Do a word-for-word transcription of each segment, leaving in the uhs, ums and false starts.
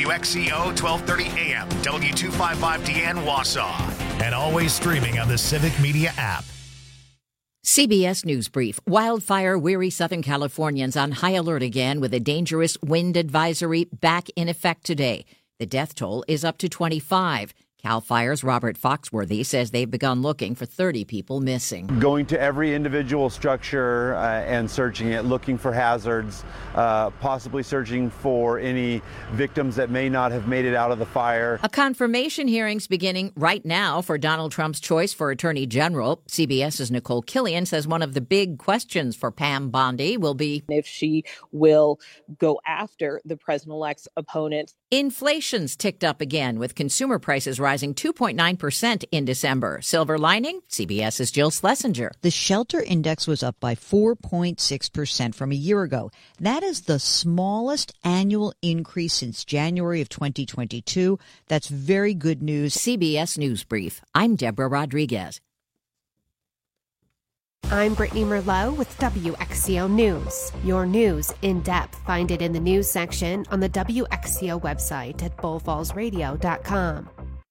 W X C O twelve thirty A M, W two fifty-five D N Wausau, and always streaming on the Civic Media app. C B S News Brief. Wildfire-weary Southern Californians on high alert again with a dangerous wind advisory back in effect today. The death toll is up to twenty-five. CAL FIRE's Robert Foxworthy says they've begun looking for thirty people missing. Going to every individual structure uh, and searching it, looking for hazards, uh, possibly searching for any victims that may not have made it out of the fire. A confirmation hearing's beginning right now for Donald Trump's choice for Attorney General. CBS's Nicole Killian says one of the big questions for Pam Bondi will be if she will go after the president-elect's opponent. Inflation's ticked up again, with consumer prices rising two point nine percent in December. Silver lining? CBS's Jill Schlesinger. The shelter index was up by four point six percent from a year ago. That is the smallest annual increase since January of twenty twenty-two. That's very good news. C B S News Brief. I'm Deborah Rodriguez. I'm Brittany Merlot with W X C O News. Your news in depth. Find it in the news section on the W X C O website at bull falls radio dot com.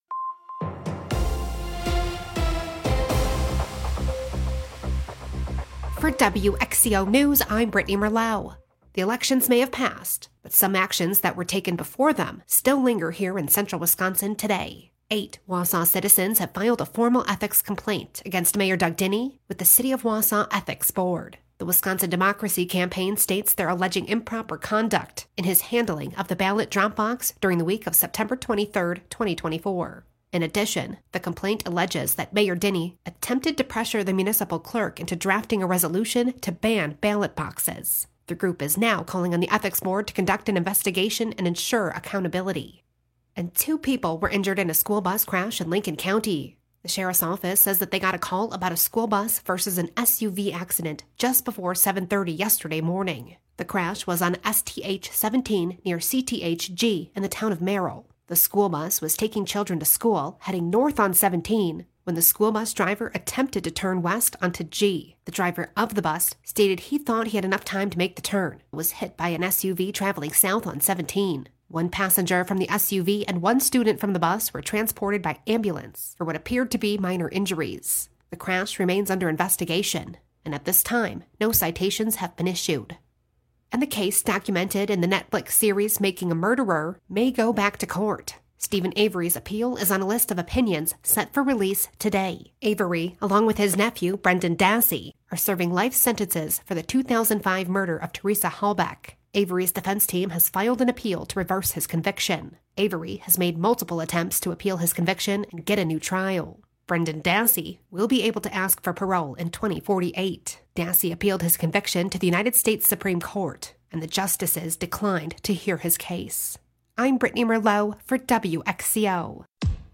For W X C O News, I'm Brittany Merlot. The elections may have passed, but some actions that were taken before them still linger here in central Wisconsin today. Eight Wausau citizens have filed a formal ethics complaint against Mayor Doug Dinney with the City of Wausau Ethics Board. The Wisconsin Democracy Campaign states they're alleging improper conduct in his handling of the ballot drop box during the week of September twenty-third, twenty twenty-four. In addition, the complaint alleges that Mayor Dinney attempted to pressure the municipal clerk into drafting a resolution to ban ballot boxes. The group is now calling on the Ethics Board to conduct an investigation and ensure accountability. And two people were injured in a school bus crash in Lincoln County. The sheriff's office says that they got a call about a school bus versus an S U V accident just before seven thirty yesterday morning. The crash was on S T H seventeen near C T H G in the town of Merrill. The school bus was taking children to school, heading north on seventeen, when the school bus driver attempted to turn west onto G. The driver of the bus stated he thought he had enough time to make the turn. It was hit by an S U V traveling south on seventeen. One passenger from the S U V and one student from the bus were transported by ambulance for what appeared to be minor injuries. The crash remains under investigation, and at this time, no citations have been issued. And the case documented in the Netflix series Making a Murderer may go back to court. Stephen Avery's appeal is on a list of opinions set for release today. Avery, along with his nephew, Brendan Dassey, are serving life sentences for the two thousand five murder of Teresa Halbach. Avery's defense team has filed an appeal to reverse his conviction. Avery has made multiple attempts to appeal his conviction and get a new trial. Brendan Dassey will be able to ask for parole in twenty forty-eight. Dassey appealed his conviction to the United States Supreme Court, and the justices declined to hear his case. I'm Brittany Merlot for W X C O.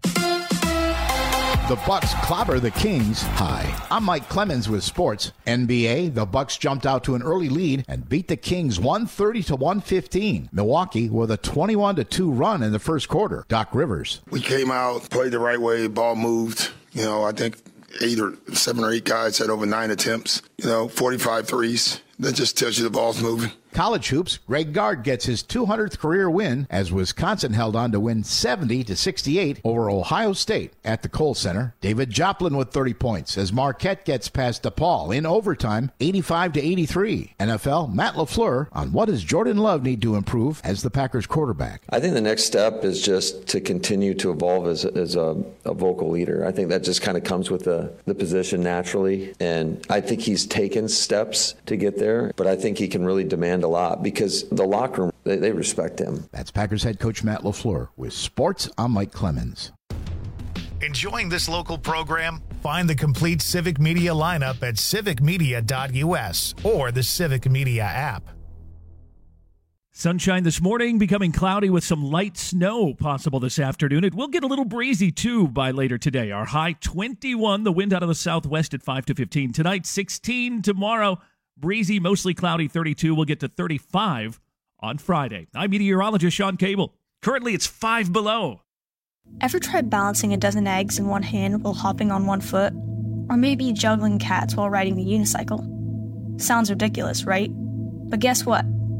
The Bucks clobber the Kings. Hi, I'm Mike Clemens with sports. N B A, the Bucks jumped out to an early lead and beat the Kings one thirty to one fifteen. Milwaukee with a twenty-one to two run in the first quarter. Doc Rivers. We came out, played the right way, ball moved. You know, I think eight or seven or eight guys had over nine attempts. You know, forty-five threes. That just tells you the ball's moving. College hoops, Greg Gard gets his two hundredth career win as Wisconsin held on to win seventy to sixty-eight over Ohio State at the Kohl Center. David Joplin with thirty points as Marquette gets past DePaul in overtime, eighty-five to eighty-three. N F L, Matt LaFleur on what does Jordan Love need to improve as the Packers quarterback. I think the next step is just to continue to evolve as, as a, a vocal leader. I think that just kind of comes with the, the position naturally, and I think he's taken steps to get there, but I think he can really demand a lot because the locker room, they, they respect him. That's Packers head coach Matt LaFleur with sports. I'm Mike Clemens. Enjoying this local program? Find the complete Civic Media lineup at civic media dot u s or the Civic Media app. Sunshine this morning, becoming cloudy with some light snow possible this afternoon. It will get a little breezy, too, by later today. Our high twenty-one, the wind out of the southwest at five to fifteen. Tonight, sixteen. Tomorrow, breezy, mostly cloudy, thirty-two. We'll get to thirty-five on Friday. I'm meteorologist Sean Cable. Currently, it's five below. Ever tried balancing a dozen eggs in one hand while hopping on one foot? Or maybe juggling cats while riding the unicycle? Sounds ridiculous, right? But guess what?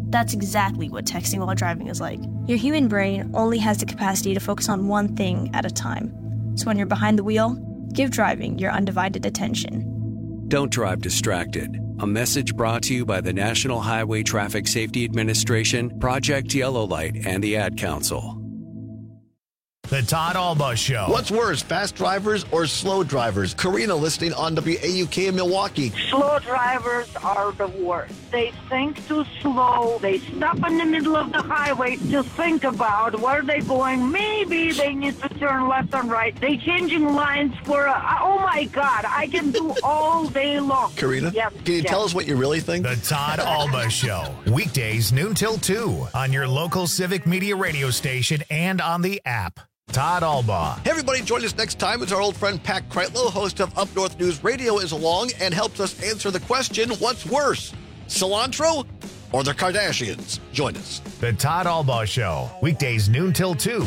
That's exactly what texting while driving is like. Your human brain only has the capacity to focus on one thing at a time. So when you're behind the wheel, give driving your undivided attention. Don't drive distracted. A message brought to you by the National Highway Traffic Safety Administration, Project Yellow Light, and the Ad Council. The Todd Alba Show. What's worse, fast drivers or slow drivers? Karina listening on W A U K in Milwaukee. Slow drivers are the worst. They think too slow. They stop in the middle of the highway to think about where they're going. Maybe they need to turn left and right. They changing lines for, a, oh my God, I can do all day long. Karina, yes, can you yes. tell us what you really think? The Todd Alba Show. Weekdays noon till two on your local Civic Media radio station and on the app. Todd Alba. Hey, everybody, join us next time as our old friend Pat Kreitlow, host of Up North News Radio, is along and helps us answer the question, what's worse, cilantro or the Kardashians? Join us. The Todd Alba Show. Weekdays noon till two.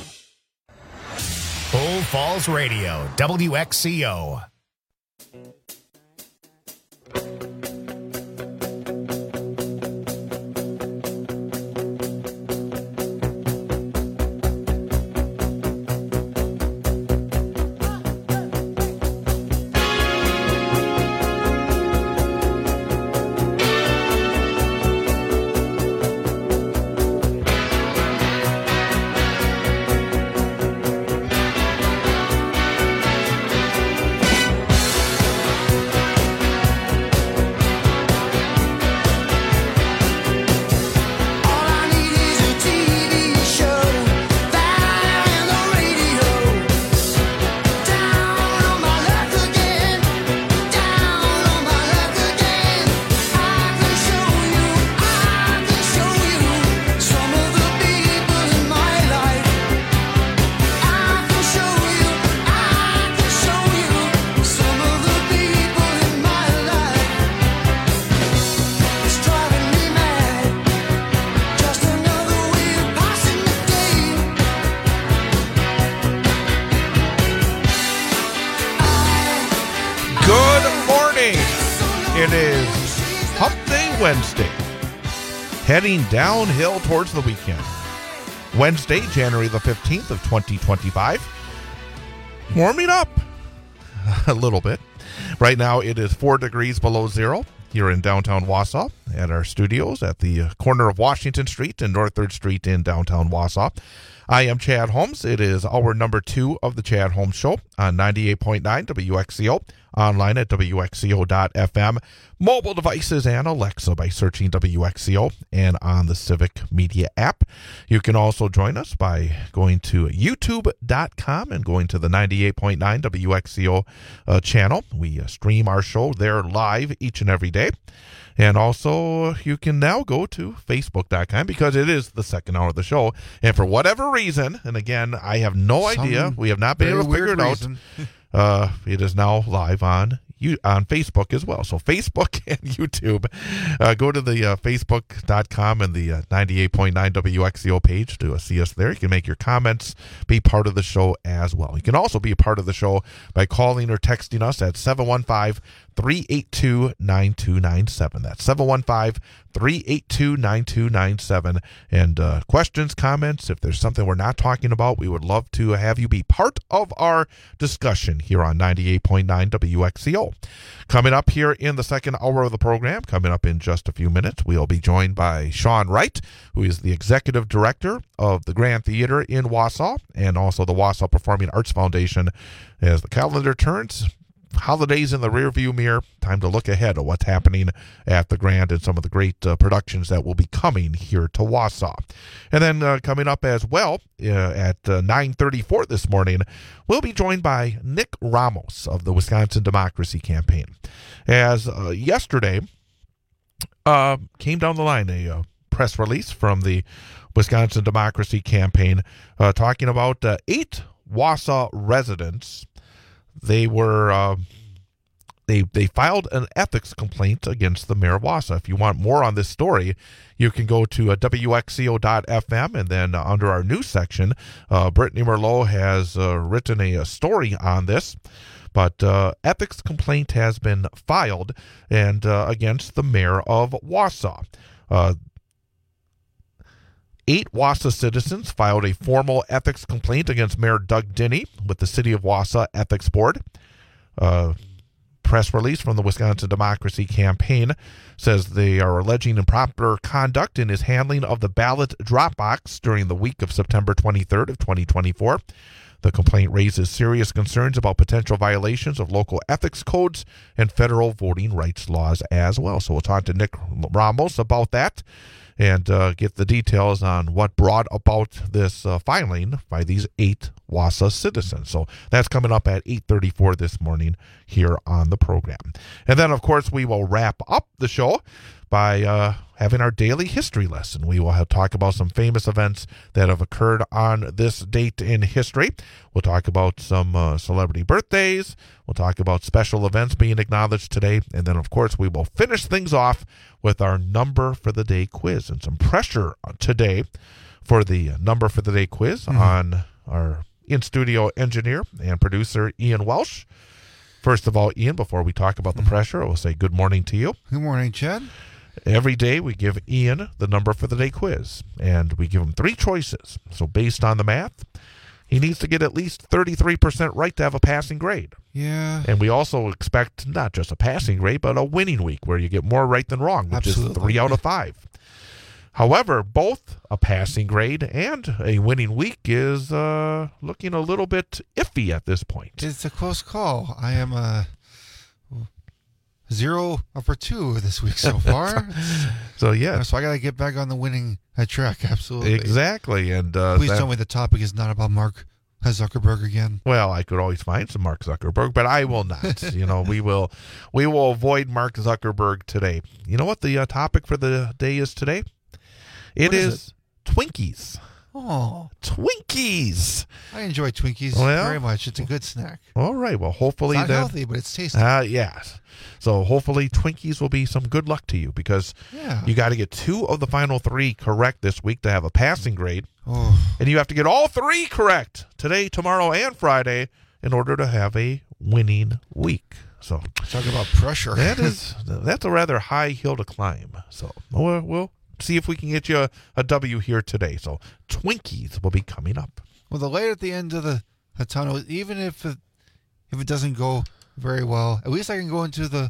Full Falls Radio, W X C O. It is Hump Day Wednesday, heading downhill towards the weekend. Wednesday, January the fifteenth of twenty twenty-five. Warming up a little bit. Right now it is four degrees below zero here in downtown Wausau at our studios at the corner of Washington Street and North third Street in downtown Wausau. I am Chad Holmes. It is hour number two of the Chad Holmes Show on ninety-eight point nine W X C O, online at W X C O dot F M, mobile devices and Alexa by searching W X C O, and on the Civic Media app. You can also join us by going to YouTube dot com and going to the ninety-eight point nine W X C O uh, channel. We uh, stream our show there live each and every day. And also, you can now go to Facebook dot com because it is the second hour of the show. And for whatever reason, and again, I have no Some idea, we have not been able to figure it reason. out. Uh, it is now live on you on Facebook as well. So Facebook and YouTube. Uh, go to the uh, Facebook dot com and the uh, ninety-eight point nine W X C O page to uh, see us there. You can make your comments, be part of the show as well. You can also be a part of the show by calling or texting us at seven one five, three eight two, nine two nine seven. That's seven one five, three eight two, nine two nine seven. And uh, questions, comments, if there's something we're not talking about, we would love to have you be part of our discussion here on ninety-eight point nine W X C O. Coming up here in the second hour of the program, coming up in just a few minutes, we'll be joined by Sean Wright, who is the executive director of the Grand Theater in Wausau and also the Wausau Performing Arts Foundation. As the calendar turns, holidays in the rearview mirror, time to look ahead at what's happening at the Grand and some of the great uh, productions that will be coming here to Wausau. And then uh, coming up as well uh, at uh, nine thirty-four this morning, we'll be joined by Nick Ramos of the Wisconsin Democracy Campaign. As uh, yesterday uh, came down the line, a uh, press release from the Wisconsin Democracy Campaign uh, talking about uh, eight Wausau residents. They were uh, they they filed an ethics complaint against the mayor of Wausau. If you want more on this story, you can go to uh, W X C O dot F M, and then uh, under our news section, uh, Brittany Merlot has uh, written a, a story on this. But uh, ethics complaint has been filed and uh, against the mayor of Wausau. Uh, Eight Wausau citizens filed a formal ethics complaint against Mayor Doug Dinney with the City of Wausau Ethics Board. Uh, press release from the Wisconsin Democracy Campaign says they are alleging improper conduct in his handling of the ballot drop box during the week of September twenty-third of twenty twenty-four. The complaint raises serious concerns about potential violations of local ethics codes and federal voting rights laws as well. So we'll talk to Nick Ramos about that and uh, get the details on what brought about this uh, filing by these eight Wausau citizens. So that's coming up at eight thirty-four this morning here on the program. And then, of course, we will wrap up the show by uh, having our daily history lesson. We will have, talk about some famous events that have occurred on this date in history. We'll talk about some uh, celebrity birthdays. We'll talk about special events being acknowledged today. And then, of course, we will finish things off with our number for the day quiz and some pressure today for the number for the day quiz mm-hmm. on our in-studio engineer and producer, Ian Welsh. First of all, Ian, before we talk about the pressure, I will say good morning to you. Good morning, Chad. Every day we give Ian the number for the day quiz, and we give him three choices. So based on the math, he needs to get at least thirty-three percent right to have a passing grade. Yeah. And we also expect not just a passing grade, but a winning week where you get more right than wrong, which Absolutely. is three out of five. However, both a passing grade and a winning week is uh, looking a little bit iffy at this point. It's a close call. I am a zero for two this week so far. so, yeah. So I got to get back on the winning track, absolutely. Exactly. And uh, Please that, tell me the topic is not about Mark Zuckerberg again. Well, I could always find some Mark Zuckerberg, but I will not. you know, we will we will avoid Mark Zuckerberg today. You know what the uh, topic for the day is today? It is, is it? Twinkies. Oh. Twinkies. I enjoy Twinkies well, very much. It's a good snack. All right. Well, hopefully. It's not then, healthy, but it's tasty. Uh, yes. So hopefully Twinkies will be some good luck to you because yeah. you got to get two of the final three correct this week to have a passing grade. Oh. And you have to get all three correct today, tomorrow, and Friday in order to have a winning week. So talk about pressure. That is that's a rather high hill to climb. So we'll, we'll see if we can get you a, a W here today. So Twinkies will be coming up. Well, the light at the end of the, the tunnel, even if it, if it doesn't go very well, at least I can go into the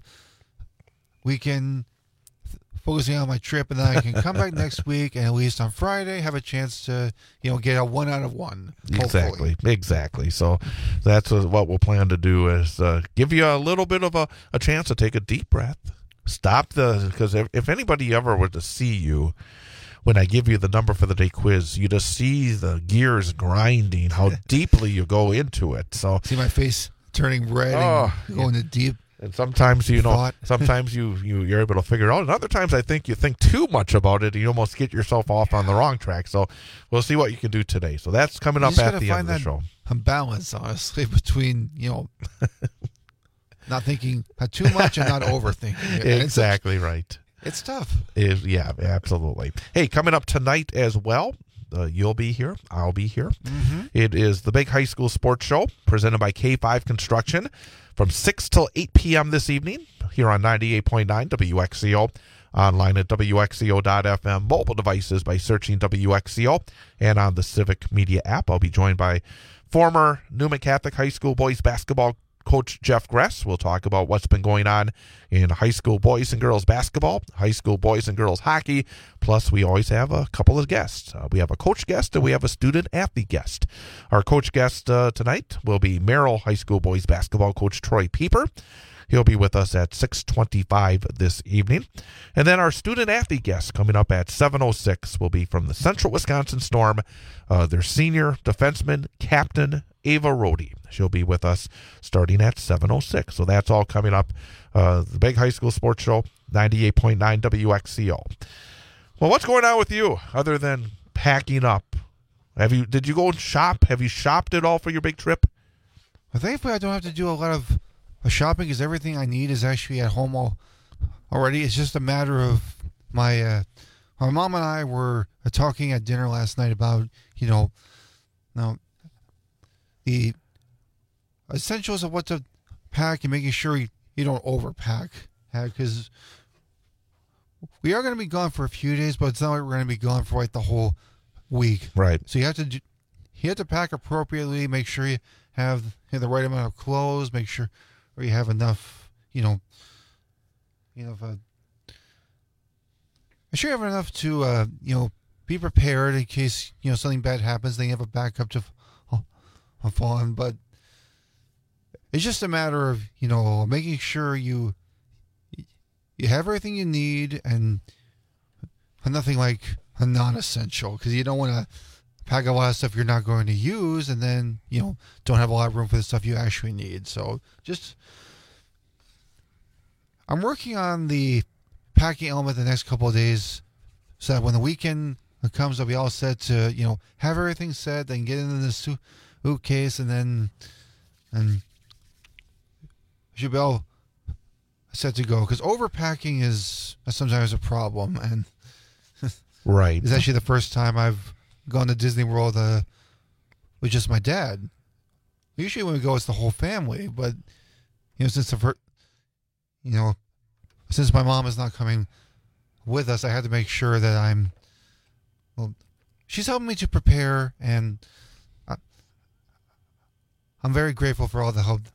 weekend focusing on my trip, and then I can come back next week and at least on Friday have a chance to, you know, get a one out of one. Exactly, hopefully. exactly. So that's what we'll plan to do is uh, give you a little bit of a, a chance to take a deep breath. Stop the, because if, if anybody ever were to see you when I give you the number for the day quiz, you just see the gears grinding, how deeply you go into it. So see my face turning red oh, and going yeah. to deep. And sometimes, you know, thought. sometimes you, you, you're able to figure it out. And other times I think you think too much about it and you almost get yourself off on the wrong track. So we'll see what you can do today. So that's coming up at the end of the show. A balance, honestly, between, you know, not thinking too much and not overthinking. Exactly right. It's tough. It, yeah, absolutely. Hey, coming up tonight as well, uh, you'll be here. I'll be here. Mm-hmm. It is the Big High School Sports Show presented by K five Construction from six till eight p.m. this evening here on ninety-eight point nine W X C O. Online at W X C O dot F M, mobile devices by searching W X C O, and on the Civic Media app. I'll be joined by former Newman Catholic High School boys basketball coach Jeff Gress. We'll talk about what's been going on in high school boys and girls basketball, high school boys and girls hockey. Plus, we always have a couple of guests. Uh, we have a coach guest and we have a student athlete guest. Our coach guest uh, tonight will be Merrill High School boys basketball coach Troy Pieper. He'll be with us at six twenty-five this evening. And then our student athlete guest coming up at seven oh six will be from the Central Wisconsin Storm, uh, their senior defenseman, Captain Ava Rohde. She'll be with us starting at seven oh six. So that's all coming up. Uh, the Big High School Sports Show, ninety-eight point nine W X C O. Well, what's going on with you other than packing up? Have you? Did you go and shop? Have you shopped at all for your big trip? Well, thankfully, I don't have to do a lot of shopping because everything I need is actually at home all, already. It's just a matter of my uh, my mom and I were talking at dinner last night about, you know, now the essentials of what to pack and making sure you, you don't overpack, because we are going to be gone for a few days, but it's not like we're going to be gone for like the whole week. Right. So you have to do, you have to pack appropriately. Make sure you have, you have the right amount of clothes. Make sure or you have enough. You know. You know. If, uh, make sure you have enough to uh, you know be prepared in case you know something bad happens. Then you have a backup to fall on. But it's just a matter of you know making sure you you have everything you need and nothing like a non-essential, because you don't want to pack a lot of stuff you're not going to use and then you know don't have a lot of room for the stuff you actually need. So just I'm working on the packing element the next couple of days so that when the weekend comes, I'll be all set to you know have everything set, then get into the suitcase, and then and should be all set to go, because overpacking is sometimes a problem. And right, it's actually the first time I've gone to Disney World uh, with just my dad. Usually when we go, it's the whole family, but you know since the first, you know since my mom is not coming with us, I had to make sure that I'm well she's helping me to prepare, and I, I'm very grateful for all the help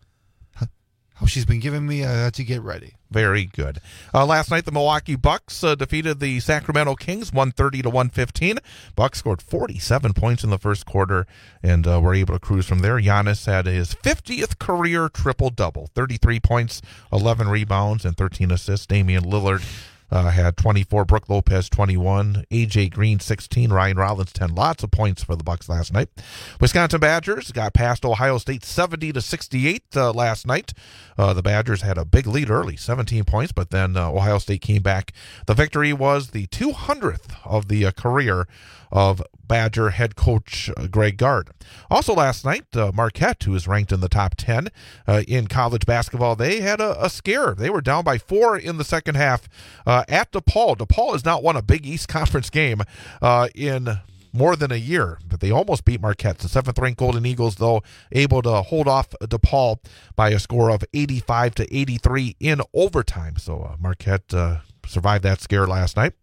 how she's been giving me uh, to get ready. Very good. Uh, last night, the Milwaukee Bucks uh, defeated the Sacramento Kings one thirty to one fifteen. Bucks scored forty-seven points in the first quarter and uh, were able to cruise from there. Giannis had his fiftieth career triple-double, thirty-three points, eleven rebounds, and thirteen assists. Damian Lillard Uh, had twenty-four, Brook Lopez twenty-one, A J Green sixteen, Ryan Rollins ten. Lots of points for the Bucks last night. Wisconsin Badgers got past Ohio State seventy to sixty-eight uh, last night. Uh, the Badgers had a big lead early, seventeen points, but then uh, Ohio State came back. The victory was the two hundredth of the uh, career of Badger head coach uh, Greg Gard. Also last night, uh, Marquette, who is ranked in the top ten uh, in college basketball, they had a, a scare. They were down by four in the second half uh, at DePaul. DePaul has not won a Big East Conference game uh, in more than a year, but they almost beat Marquette. The seventh-ranked Golden Eagles, though, able to hold off DePaul by a score of eighty-five to eighty-three in overtime. So uh, Marquette uh, survived that scare last night.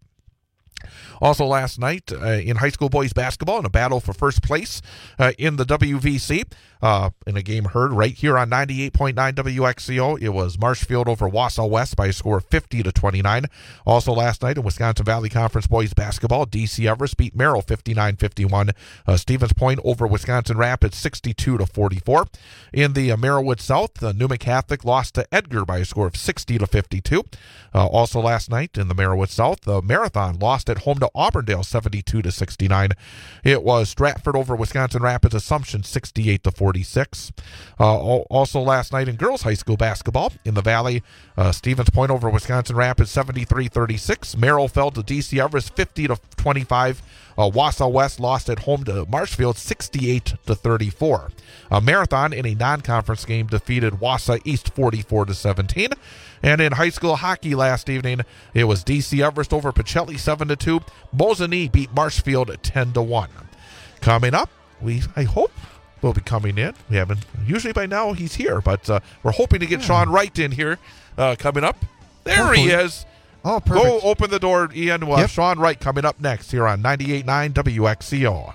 Also last night uh, in high school boys basketball, in a battle for first place uh, in the W V C, uh, in a game heard right here on ninety-eight point nine W X C O, it was Marshfield over Wausau West by a score of fifty to twenty-nine. Also last night in Wisconsin Valley Conference boys basketball, D C Everest beat Merrill fifty-nine fifty-one. Uh, Stevens Point over Wisconsin Rapids sixty-two to forty-four. In the uh, Merrillwood South, uh, Newman Catholic lost to Edgar by a score of sixty to fifty-two. Uh, also last night in the Merrillwood South, the uh, Marathon lost at home to Auburndale seventy-two to sixty-nine. It was Stratford over Wisconsin Rapids Assumption sixty-eight to forty-six. Uh, also last night in girls high school basketball in the Valley, uh, Stevens Point over Wisconsin Rapids seventy-three thirty-six. Merrill fell to D C Everest fifty to twenty-five. Uh, Wausau West lost at home to Marshfield sixty-eight to thirty-four. Uh, Marathon in a non-conference game defeated Wausau East forty-four to seventeen. And in high school hockey last evening, it was D C Everest over Pacelli seven to two. Mosinee beat Marshfield ten to one. Coming up, we I hope will be coming in. We haven't usually by now he's here, but uh, we're hoping to get yeah. Sean Wright in here uh, coming up. There Hopefully. he is. Oh, perfect. Go open the door, Ian. We'll yep. have Sean Wright coming up next here on ninety-eight point nine W X C O.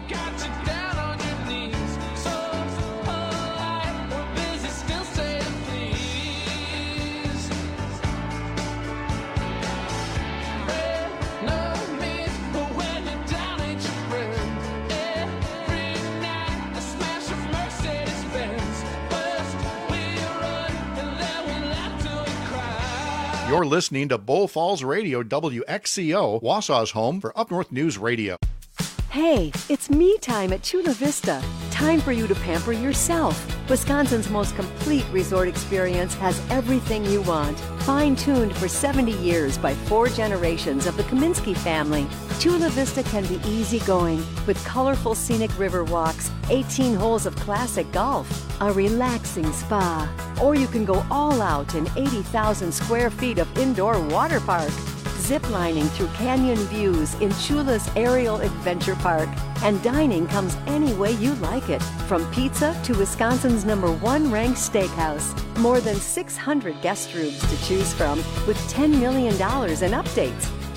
You're listening to Bull Falls Radio, W X C O, Wausau's home for Up North News Radio. Hey, it's me time at Chula Vista. Time for you to pamper yourself. Wisconsin's most complete resort experience has everything you want. Fine-tuned for seventy years by four generations of the Kaminsky family. Chula Vista can be easygoing with colorful scenic river walks, eighteen holes of classic golf, a relaxing spa. Or you can go all out in eighty thousand square feet of indoor water park. Ziplining through canyon views in Chula's Aerial Adventure Park. And dining comes any way you like it, from pizza to Wisconsin's number one ranked steakhouse. More than six hundred guest rooms to choose from with ten million dollars in updates.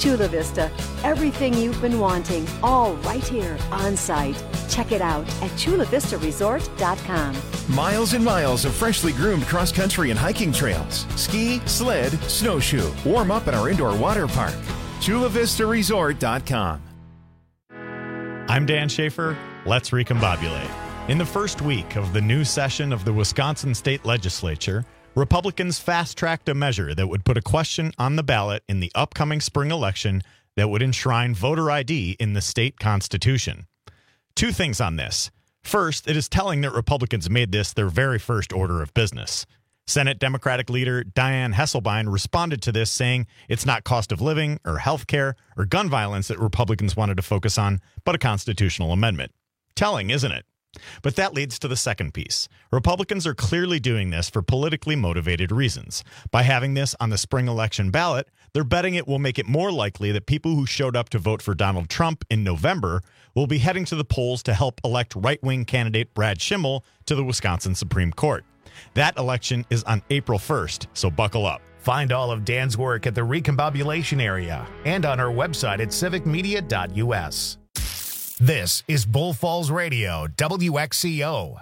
Chula Vista, everything you've been wanting, all right here on site. Check it out at chula vista resort dot com. Miles and miles of freshly groomed cross-country and hiking trails. Ski, sled, snowshoe. Warm up at our indoor water park. chula vista resort dot com. I'm Dan Schaefer. Let's recombobulate. In the first week of the new session of the Wisconsin State Legislature, Republicans fast-tracked a measure that would put a question on the ballot in the upcoming spring election that would enshrine voter I D in the state constitution. Two things on this. First, it is telling that Republicans made this their very first order of business. Senate Democratic leader Dianne Hesselbein responded to this saying it's not cost of living or health care or gun violence that Republicans wanted to focus on, but a constitutional amendment. Telling, isn't it? But that leads to the second piece. Republicans are clearly doing this for politically motivated reasons. By having this on the spring election ballot, they're betting it will make it more likely that people who showed up to vote for Donald Trump in November will be heading to the polls to help elect right-wing candidate Brad Schimmel to the Wisconsin Supreme Court. That election is on April first, so buckle up. Find all of Dan's work at the Recombobulation area and on our website at civic media dot u s. This is Bull Falls Radio, W X C O.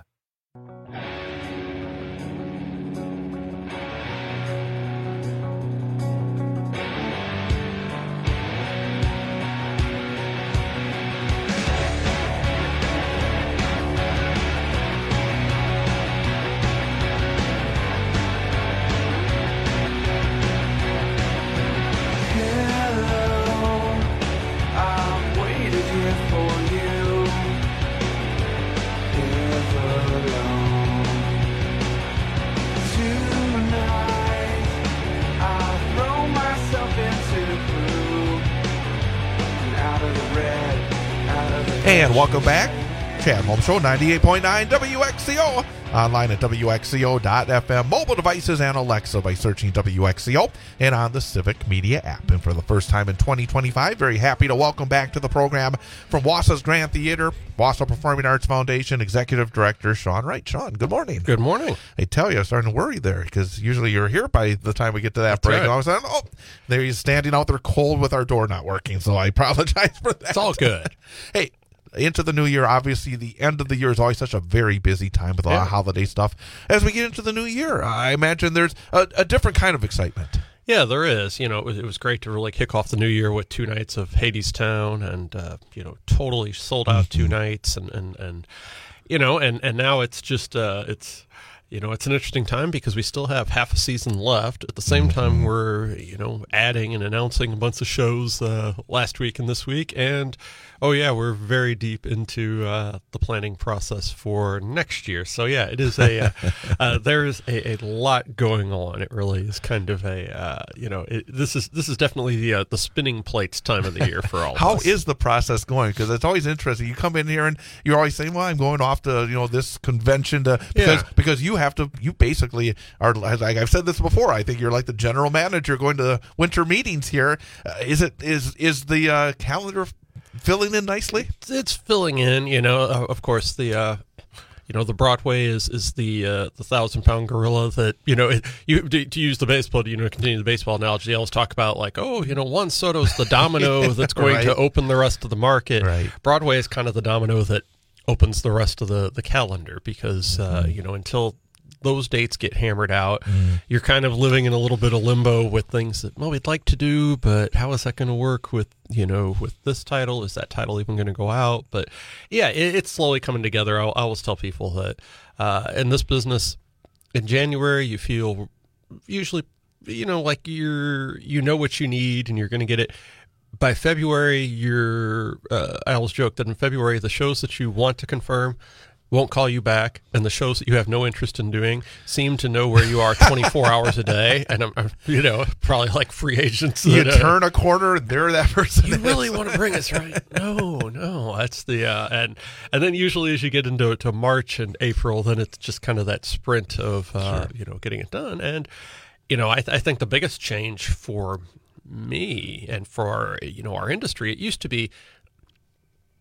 And welcome back. Chad Holmes Show, ninety-eight point nine W X C O. Online at W X C O dot F M. Mobile devices and Alexa by searching W X C O. And on the Civic Media app. And for the first time in twenty twenty-five, very happy to welcome back to the program from Wausau's Grand Theater, Wausau Performing Arts Foundation, Executive Director Sean Wright. Sean, good morning. Good morning. I tell you, I'm starting to worry there because usually you're here by the time we get to that That's break. right. And all of a sudden, oh, there he's standing out there cold with our door not working. So I apologize for that. It's all good. Hey, into the new year, obviously the end of the year is always such a very busy time with a lot Yeah. of holiday stuff. As we get into the new year, I imagine there's a, a different kind of excitement. Yeah, there is. You know, it was, it was great to really kick off the new year with two nights of Hadestown and, uh, you know, totally sold out two nights. And, and, and you know, and, and now it's just, uh, it's, you know, it's an interesting time because we still have half a season left. At the same time, we're, you know, adding and announcing a bunch of shows uh, last week and this week. And, oh, yeah, we're very deep into uh, the planning process for next year. So, yeah, it is a, uh, uh, there's a, a lot going on. It really is kind of a, uh, you know, it, this is this is definitely the uh, the spinning plates time of the year for all How of us. is the process going? Because it's always interesting. You come in here and you're always saying, well, I'm going off to, you know, this convention to, because, Yeah. because you have to, you basically are, like I've said this before, I think you're like the general manager going to the winter meetings here. Uh, is it, is, is the uh, calendar filling in nicely? It's, it's filling in, you know, uh, of course, the, uh, you know, the Broadway is, is the uh, the thousand pound gorilla that, you know, it, you to, to use the baseball, you know, continue the baseball analogy, they always talk about like, oh, you know, Juan Soto's the domino that's going Right. to open the rest of the market. Right. Broadway is kind of the domino that opens the rest of the, the calendar because, uh, you know, until those dates get hammered out, Mm. you're kind of living in a little bit of limbo with things that, well, we'd like to do, but how is that going to work with, you know, with this title? Is that title even going to go out? But yeah, it, it's slowly coming together. I, I always tell people that uh, in this business, in January, you feel usually, you know, like you're, you know what you need and you're going to get it. By February, you're, uh, I always joke that in February, the shows that you want to confirm won't call you back, and the shows that you have no interest in doing seem to know where you are twenty-four hours a day, and I'm, I'm, you know, probably like free agents. You that, uh, turn a corner and there that person You is. really want to bring us right? No, no, that's the uh, and and then usually as you get into to March and April, then it's just kind of that sprint of uh, Sure. you know getting it done, and you know I, th- I think the biggest change for me and for you know our industry, it used to be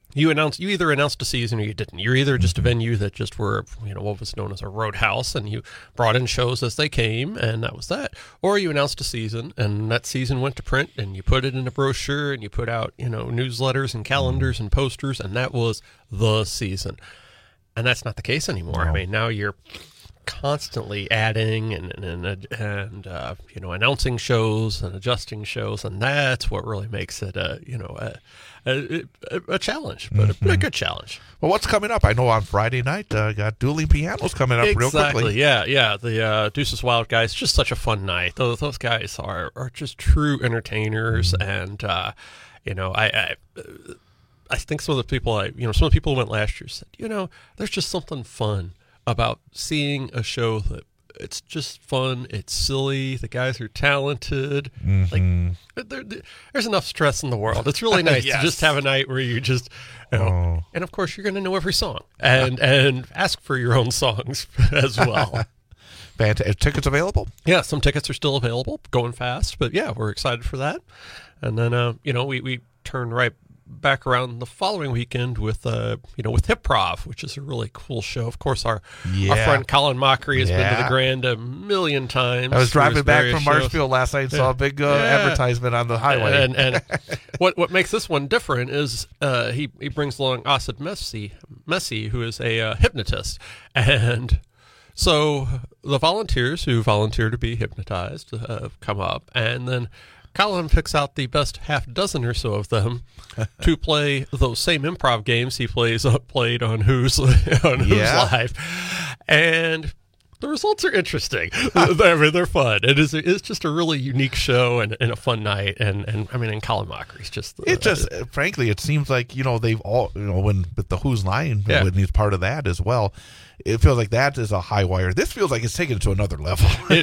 You announced you either announced a season or you didn't. You're either just a venue that just were, you know, what was known as a roadhouse, and you brought in shows as they came, and that was that. Or you announced a season, and that season went to print, and you put it in a brochure, and you put out, you know, newsletters and calendars and posters, and that was the season. And that's not the case anymore. No. I mean, now you're constantly adding and and and uh, you know, announcing shows and adjusting shows, and that's what really makes it a you know a a, a challenge, but mm-hmm. a, a good challenge. Well, what's coming up? I know on Friday night, uh, got Dueling Pianos coming up exactly. real quickly. Yeah, yeah. The uh, Deuces Wild guys, just such a fun night. Those those guys are are just true entertainers, mm-hmm. and uh, you know, I. I I think some of the people I, you know, some of the people who went last year said, you know, there's just something fun about seeing a show that it's just fun, it's silly, the guys are talented. Mm-hmm. Like, there, there's enough stress in the world. It's really nice yes. to just have a night where you just, you know, oh. and of course you're going to know every song and and ask for your own songs as well. Fantastic. Tickets available? Yeah, some tickets are still available, going fast, but yeah, we're excited for that. And then, uh, you know, we we turn right back around the following weekend with uh you know with Hip-Prov, which is a really cool show. Of course, our yeah. our friend Colin Mockery has yeah. been to the Grand a million times. I was driving back from shows. Marshfield last night and saw a big uh, yeah. advertisement on the highway. And, and what what makes this one different is uh, he he brings along Asad Messi, Messi, who is a uh, hypnotist, and so the volunteers who volunteer to be hypnotized uh, come up, and then Colin picks out the best half dozen or so of them to play those same improv games he plays uh, played on Who's on Who's yeah. Live, and the results are interesting. I mean, they're fun. It is it's just a really unique show and, and a fun night. And, and I mean, and Colin Mockery's just the, it just uh, frankly, it seems like you know they've all you know when with the Who's Line yeah. when he's part of that as well. It feels like that is a high wire. This feels like it's taken it to another level. it,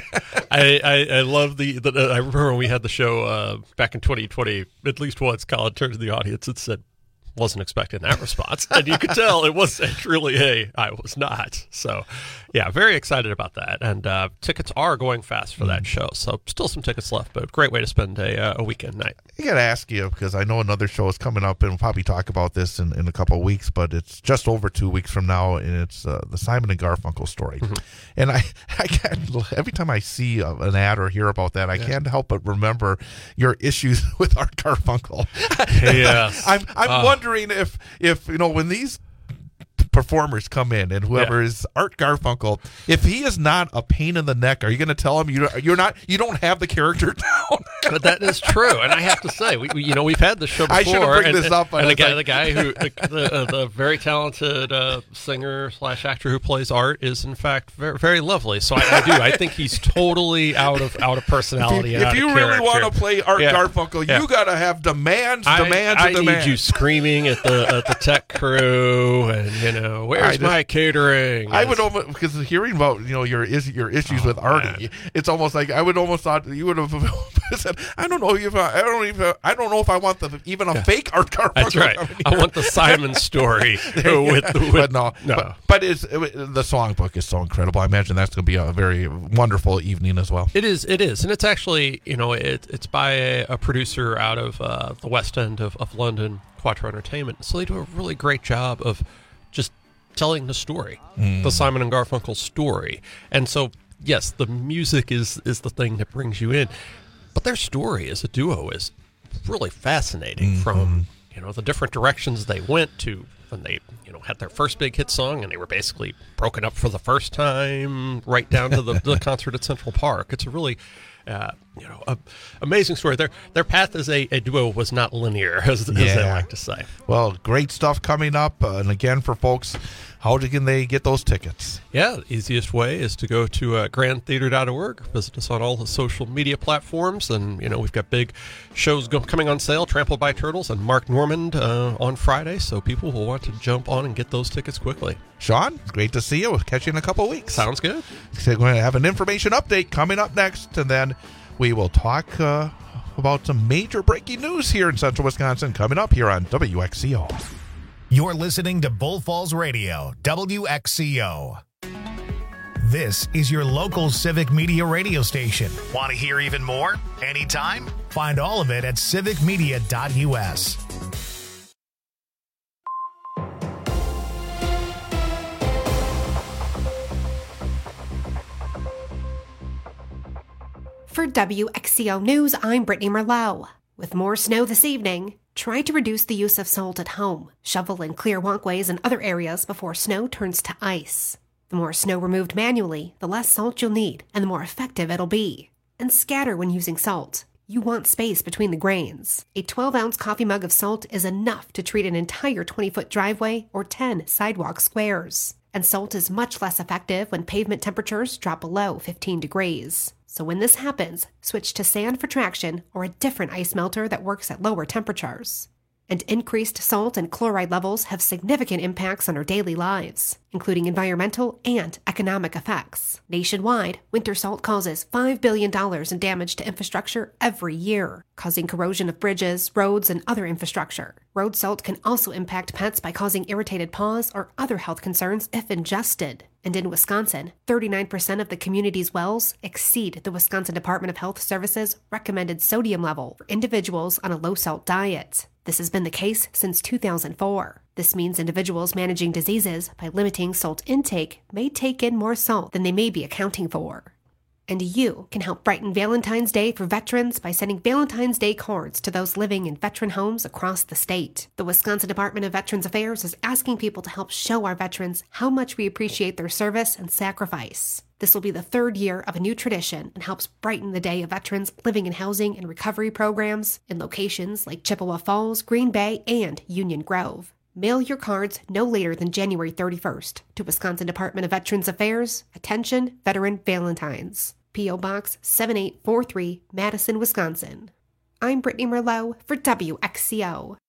I, I I love the, the uh, I remember when we had the show uh, back in twenty twenty. At least once, Colin turned to the audience and said, "Wasn't expecting that response," and you could tell it wasn't really a. I was not. So, yeah, very excited about that. And uh, tickets are going fast for that show. So, still some tickets left, but a great way to spend a uh, a weekend night. I got to ask you because I know another show is coming up, and we'll probably talk about this in, in a couple of weeks. But it's just over two weeks from now, and it's uh, the Simon and Garfunkel story. Mm-hmm. And I, I can't, every time I see a, an ad or hear about that, I yeah. can't help but remember your issues with Art Garfunkel. Yes, I'm I'm uh, wondering if if you know when these performers come in and whoever yeah. is Art Garfunkel, if he is not a pain in the neck, are you going to tell him you you're not you don't have the character down? But that is true, and I have to say, we, we you know we've had this show before. I should have bring and, this up. And, and the guy, like, the guy who the the, uh, the very talented uh, singer slash actor who plays Art is in fact very, very lovely. So I, I do. I think he's totally out of out of personality. If, if you really want to play Art yeah. Garfunkel, yeah. you got to have demands, I, demands, I and demands. need you screaming at the at the tech crew, and you know where's just, my catering? I would almost because hearing about you know your is your issues oh, with Artie, man. It's almost like I would almost thought you would have said, I don't know if I, I don't even I don't know if I want the even a yeah. fake Art Garfunkel. That's right. I want the Simon story with, with but no, no. But, but it's it, the songbook is so incredible. I imagine that's going to be a very wonderful evening as well. It is. It is, and it's actually you know it, it's by a, a producer out of uh, the West End of, of London, Quattro Entertainment. So they do a really great job of just telling the story, mm. the Simon and Garfunkel story. And so, yes, the music is is the thing that brings you in, but their story as a duo is really fascinating. Mm-hmm. From you know the different directions they went to when they you know had their first big hit song and they were basically broken up for the first time, right down to the, the concert at Central Park. It's a really Uh, you know, a, amazing story. Their their path as a, a duo was not linear, as, yeah. as they like to say. Well, great stuff coming up. Uh, and again, for folks, how can they get those tickets? Yeah, the easiest way is to go to uh, grand theater dot org. Visit us on all the social media platforms. And, you know, we've got big shows go- coming on sale, Trampled by Turtles and Mark Normand uh, on Friday. So people will want to jump on and get those tickets quickly. Sean, great to see you. We'll catch you in a couple of weeks. Sounds good. So we're going to have an information update coming up next, and then we will talk uh, about some major breaking news here in Central Wisconsin coming up here on W X C O. You're listening to Bull Falls Radio, W X C O. This is your local civic media radio station. Want to hear even more? Anytime? Find all of it at civic media dot U S. For W X C O News, I'm Brittany Merlot. With more snow this evening, try to reduce the use of salt at home. Shovel and clear walkways in other areas before snow turns to ice. The more snow removed manually, the less salt you'll need, and the more effective it'll be. And scatter when using salt. You want space between the grains. A twelve-ounce coffee mug of salt is enough to treat an entire twenty-foot driveway or ten sidewalk squares. And salt is much less effective when pavement temperatures drop below fifteen degrees. So when this happens, switch to sand for traction or a different ice melter that works at lower temperatures. And increased salt and chloride levels have significant impacts on our daily lives, including environmental and economic effects. Nationwide, winter salt causes five billion dollars in damage to infrastructure every year, causing corrosion of bridges, roads, and other infrastructure. Road salt can also impact pets by causing irritated paws or other health concerns if ingested. And in Wisconsin, thirty-nine percent of the community's wells exceed the Wisconsin Department of Health Services recommended sodium level for individuals on a low-salt diet. This has been the case since two thousand four. This means individuals managing diseases by limiting salt intake may take in more salt than they may be accounting for. And you can help brighten Valentine's Day for veterans by sending Valentine's Day cards to those living in veteran homes across the state. The Wisconsin Department of Veterans Affairs is asking people to help show our veterans how much we appreciate their service and sacrifice. This will be the third year of a new tradition and helps brighten the day of veterans living in housing and recovery programs in locations like Chippewa Falls, Green Bay, and Union Grove. Mail your cards no later than January thirty-first to Wisconsin Department of Veterans Affairs. Attention, Veteran Valentines. P O Box seven eight four three, Madison, Wisconsin. I'm Brittany Merlot for W X C O.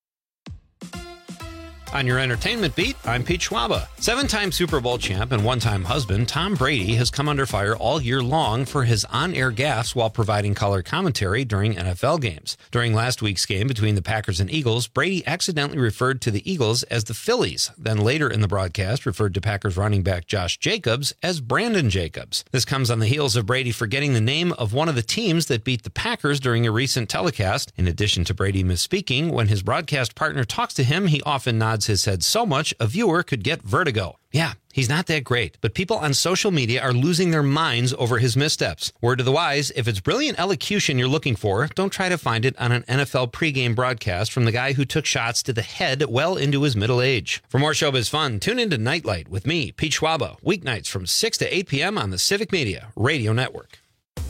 On your entertainment beat, I'm Pete Schwaba. Seven-time Super Bowl champ and one-time husband Tom Brady has come under fire all year long for his on-air gaffes while providing color commentary during N F L games. During last week's game between the Packers and Eagles, Brady accidentally referred to the Eagles as the Phillies, then later in the broadcast referred to Packers running back Josh Jacobs as Brandon Jacobs. This comes on the heels of Brady forgetting the name of one of the teams that beat the Packers during a recent telecast. In addition to Brady misspeaking, when his broadcast partner talks to him, he often nods his head so much a viewer could get vertigo. Yeah, he's not that great, but people on social media are losing their minds over his missteps. Word to the wise, if it's brilliant elocution you're looking for, don't try to find it on an N F L pregame broadcast from the guy who took shots to the head well into his middle age. For more showbiz fun, tune into Nightlight with me, Pete Schwaba, weeknights from six to eight p.m. on the Civic Media Radio Network.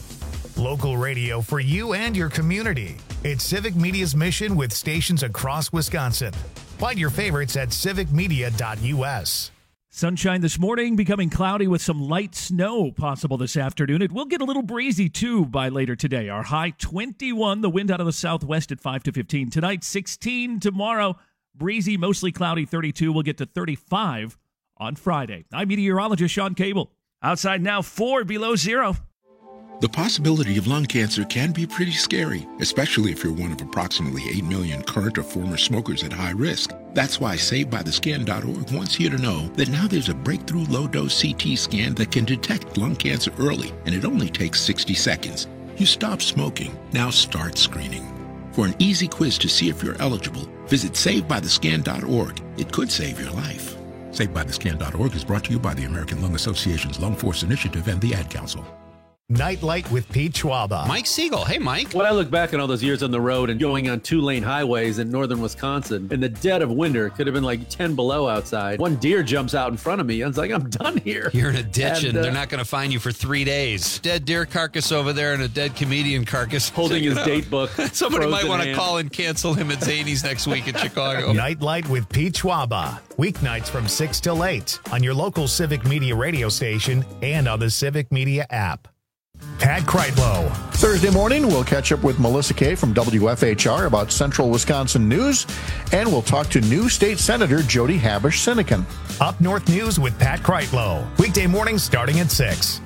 Local radio for you and your community. It's Civic Media's mission with stations across Wisconsin. Find your favorites at civic media dot u s. Sunshine this morning, becoming cloudy with some light snow possible this afternoon. It will get a little breezy, too, by later today. Our high twenty-one, the wind out of the southwest at five to fifteen. Tonight, sixteen. Tomorrow, breezy, mostly cloudy, thirty-two. We'll get to thirty-five on Friday. I'm meteorologist Sean Cable. Outside now, four below zero. The possibility of lung cancer can be pretty scary, especially if you're one of approximately eight million current or former smokers at high risk. That's why Saved By The Scan dot org wants you to know that now there's a breakthrough low-dose C T scan that can detect lung cancer early, and it only takes sixty seconds. You stop smoking, now start screening. For an easy quiz to see if you're eligible, visit Saved By The Scan dot org. It could save your life. Saved By The Scan dot org is brought to you by the American Lung Association's Lung Force Initiative and the Ad Council. Nightlight with Pete Schwaba. Mike Siegel. Hey, Mike. When I look back on all those years on the road and going on two-lane highways in northern Wisconsin, in the dead of winter, it could have been like ten below outside. One deer jumps out in front of me. I was like, I'm done here. You're in a ditch, and, and uh, they're not going to find you for three days. Dead deer carcass over there and a dead comedian carcass. Holding his date book. Somebody might want to call and cancel him at Zany's next week in Chicago. Nightlight with Pete Schwaba. Weeknights from six till eight on your local Civic Media radio station and on the Civic Media app. Pat Kreitlow. Thursday morning, we'll catch up with Melissa Kay from W F H R about Central Wisconsin news, and we'll talk to new state senator Jody Habush-Sinekin. Up North News with Pat Kreitlow. Weekday mornings starting at six.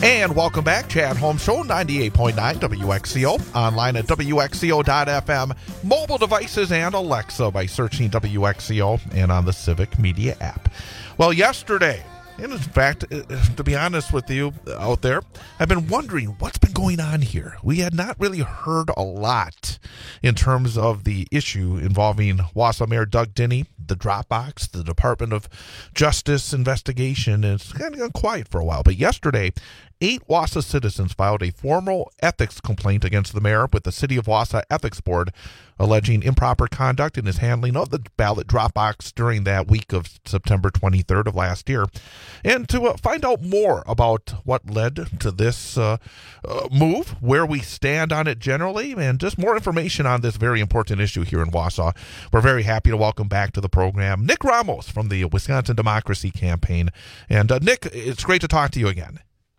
And welcome back, Chad Holmes Show, ninety-eight point nine W X C O, online at W X C O dot F M, mobile devices and Alexa by searching W X C O, and on the Civic Media app. Well, yesterday, and in fact, to be honest with you out there, I've been wondering what's been going on here. We had not really heard a lot in terms of the issue involving Wausau Mayor Doug Denny, the Dropbox, the Department of Justice investigation. And it's kind of gone quiet for a while. But yesterday, eight Wausau citizens filed a formal ethics complaint against the mayor with the City of Wausau Ethics Board, alleging improper conduct in his handling of the ballot drop box during that week of September twenty-third of last year. And to uh, find out more about what led to this uh, uh, move, where we stand on it generally, and just more information on this very important issue here in Wausau, we're very happy to welcome back to the program Nick Ramos from the Wisconsin Democracy Campaign. And uh, Nick, it's great to talk to you again.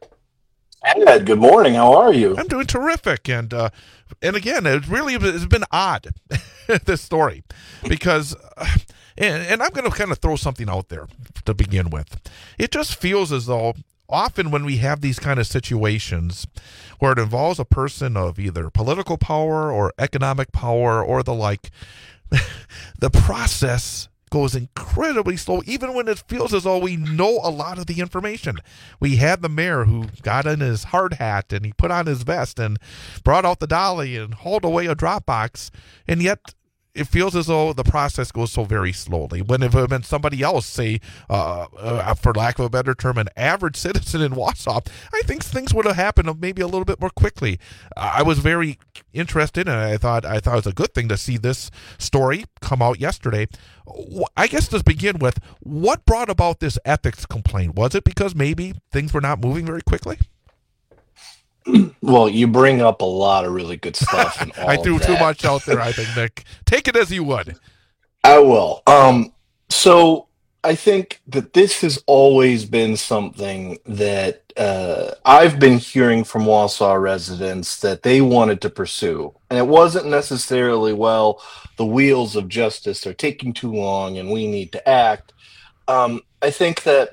Ed, good morning. How are you? I'm doing terrific. And uh, and again, it really has been odd, this story, because, uh, and, and I'm going to kind of throw something out there to begin with. It just feels as though often when we have these kind of situations where it involves a person of either political power or economic power or the like, the process goes incredibly slow, even when it feels as though we know a lot of the information. We had the mayor who got in his hard hat and he put on his vest and brought out the dolly and hauled away a drop box, and yet it feels as though the process goes so very slowly. When if it had been somebody else, say, uh, uh, for lack of a better term, an average citizen in Wausau, I think things would have happened maybe a little bit more quickly. Uh, I was very interested, and I thought I thought it was a good thing to see this story come out yesterday. I guess to begin with, what brought about this ethics complaint? Was it because maybe things were not moving very quickly? Well, you bring up a lot of really good stuff. And all I threw of too that. much out there, I think, Nick. Take it as you would. I will. Um, so I think that this has always been something that uh, I've been hearing from Wausau residents that they wanted to pursue. And it wasn't necessarily, well, the wheels of justice are taking too long and we need to act. Um, I think that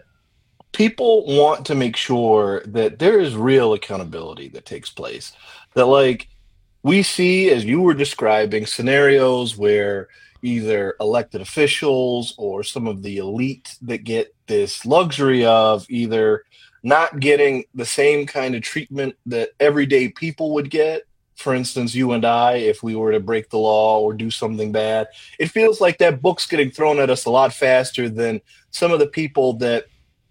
people want to make sure that there is real accountability that takes place. That, like, we see, as you were describing, scenarios where either elected officials or some of the elite that get this luxury of either not getting the same kind of treatment that everyday people would get. For instance, you and I, if we were to break the law or do something bad, it feels like that book's getting thrown at us a lot faster than some of the people that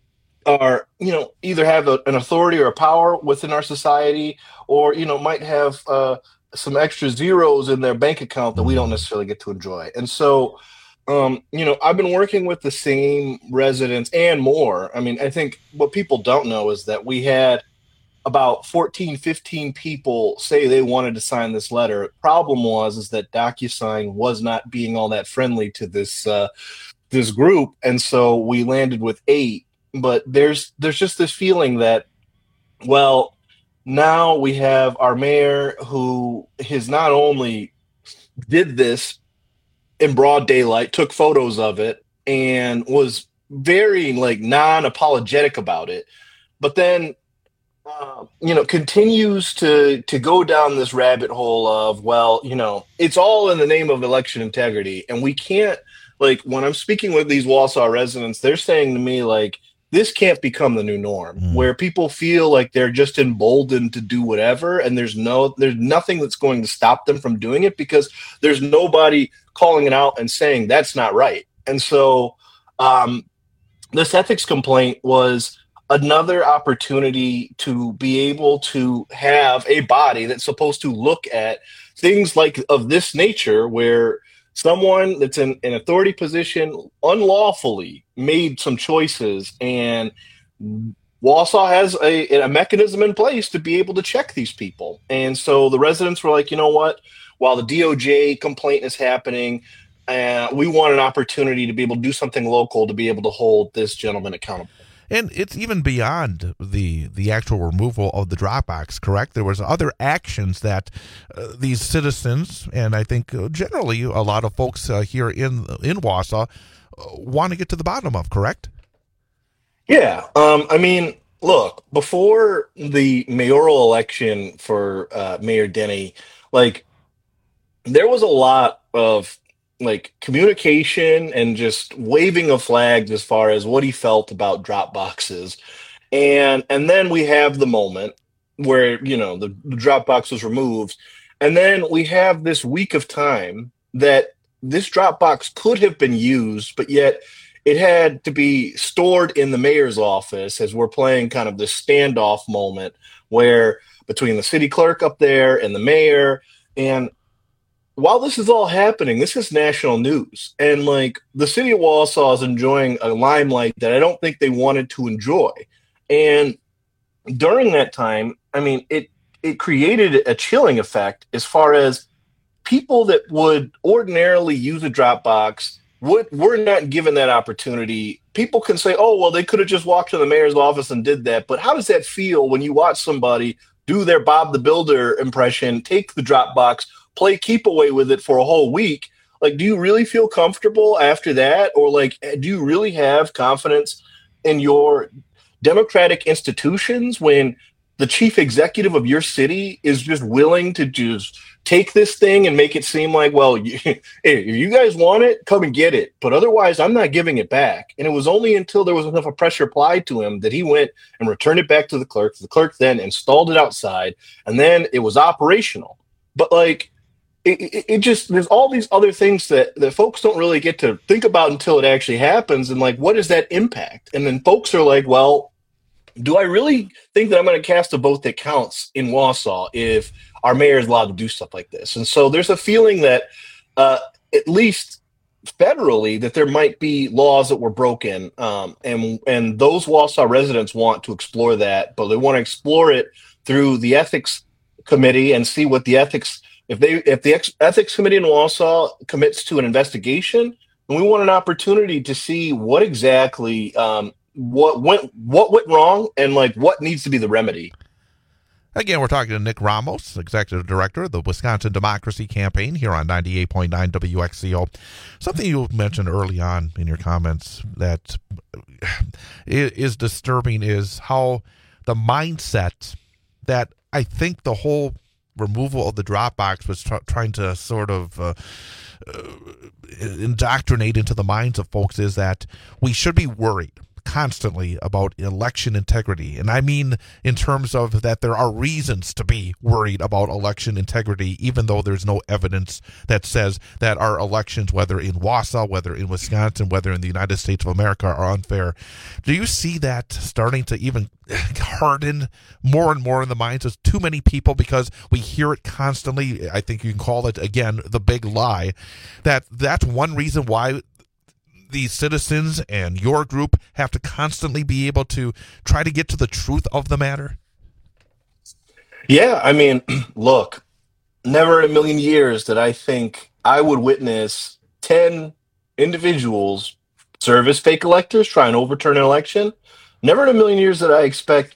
are, you know, either have a, an authority or a power within our society, or, you know, might have uh, some extra zeros in their bank account that we don't necessarily get to enjoy. And so, um, you know, I've been working with the same residents and more. I mean, I think what people don't know is that we had about fourteen, fifteen people say they wanted to sign this letter. Problem was, is that DocuSign was not being all that friendly to this, uh, this group. And so we landed with eight. But there's there's just this feeling that, well, now we have our mayor who has not only did this in broad daylight, took photos of it, and was very, like, non-apologetic about it, but then, uh, you know, continues to to go down this rabbit hole of, well, you know, it's all in the name of election integrity, and we can't, like, when I'm speaking with these Wausau residents, they're saying to me, like, this can't become the new norm, mm. where people feel like they're just emboldened to do whatever, and there's no, there's nothing that's going to stop them from doing it because there's nobody calling it out and saying that's not right. And so, um, this ethics complaint was another opportunity to be able to have a body that's supposed to look at things like of this nature, where someone that's in an authority position unlawfully made some choices, and Wausau has a, a mechanism in place to be able to check these people. And so the residents were like, you know what, while the D O J complaint is happening, uh, we want an opportunity to be able to do something local to be able to hold this gentleman accountable. And it's even beyond the the actual removal of the Dropbox, correct? There was other actions that uh, these citizens, and I think uh, generally a lot of folks uh, here in in Wausau, uh, want to get to the bottom of, correct? Yeah. Um, I mean, look, before the mayoral election for uh, Mayor Denny, like there was a lot of like communication and just waving of flags as far as what he felt about drop boxes. And and then we have the moment where, you know, the, the drop box was removed. And then we have this week of time that this drop box could have been used, but yet it had to be stored in the mayor's office as we're playing kind of this standoff moment where between the city clerk up there and the mayor. And while this is all happening, this is national news. And like the city of Wausau is enjoying a limelight that I don't think they wanted to enjoy. And during that time, I mean, it it created a chilling effect as far as people that would ordinarily use a Dropbox would were not given that opportunity. People can say, oh, well, they could have just walked to the mayor's office and did that. But how does that feel when you watch somebody do their Bob the Builder impression, take the Dropbox, play keep away with it for a whole week? Like, do you really feel comfortable after that? Or like, do you really have confidence in your democratic institutions when the chief executive of your city is just willing to just take this thing and make it seem like, well, you, hey, if you guys want it, come and get it. But otherwise, I'm not giving it back. And it was only until there was enough of pressure applied to him that he went and returned it back to the clerk. The clerk then installed it outside, and then it was operational. But like, it, it, it just, there's all these other things that, that folks don't really get to think about until it actually happens. And like, what is that impact? And then folks are like, well, do I really think that I'm going to cast a vote that counts in Wausau if our mayor is allowed to do stuff like this? And so there's a feeling that, uh, at least federally, that there might be laws that were broken. Um, and, and those Wausau residents want to explore that, but they want to explore it through the ethics committee and see what the ethics, if they, if the ex- ethics committee in Wausau commits to an investigation, then we want an opportunity to see what exactly, um, what went what went wrong and like what needs to be the remedy. Again, we're talking to Nick Ramos, Executive Director of the Wisconsin Democracy Campaign here on ninety-eight point nine W X C O. Something you mentioned early on in your comments that is disturbing is how the mindset that I think the whole removal of the Dropbox was tr- trying to sort of uh, uh, indoctrinate into the minds of folks is that we should be worried constantly about election integrity. And I mean in terms of that there are reasons to be worried about election integrity, even though there's no evidence that says that our elections, whether in Wausau, whether in Wisconsin, whether in the United States of America, are unfair. Do you see that starting to even harden more and more in the minds of too many people because we hear it constantly? I think you can call it, again, the big lie. That that's one reason why these citizens and your group have to constantly be able to try to get to the truth of the matter? Yeah, I mean, look, never in a million years did I think I would witness ten individuals serve as fake electors, try and overturn an election. Never in a million years did I expect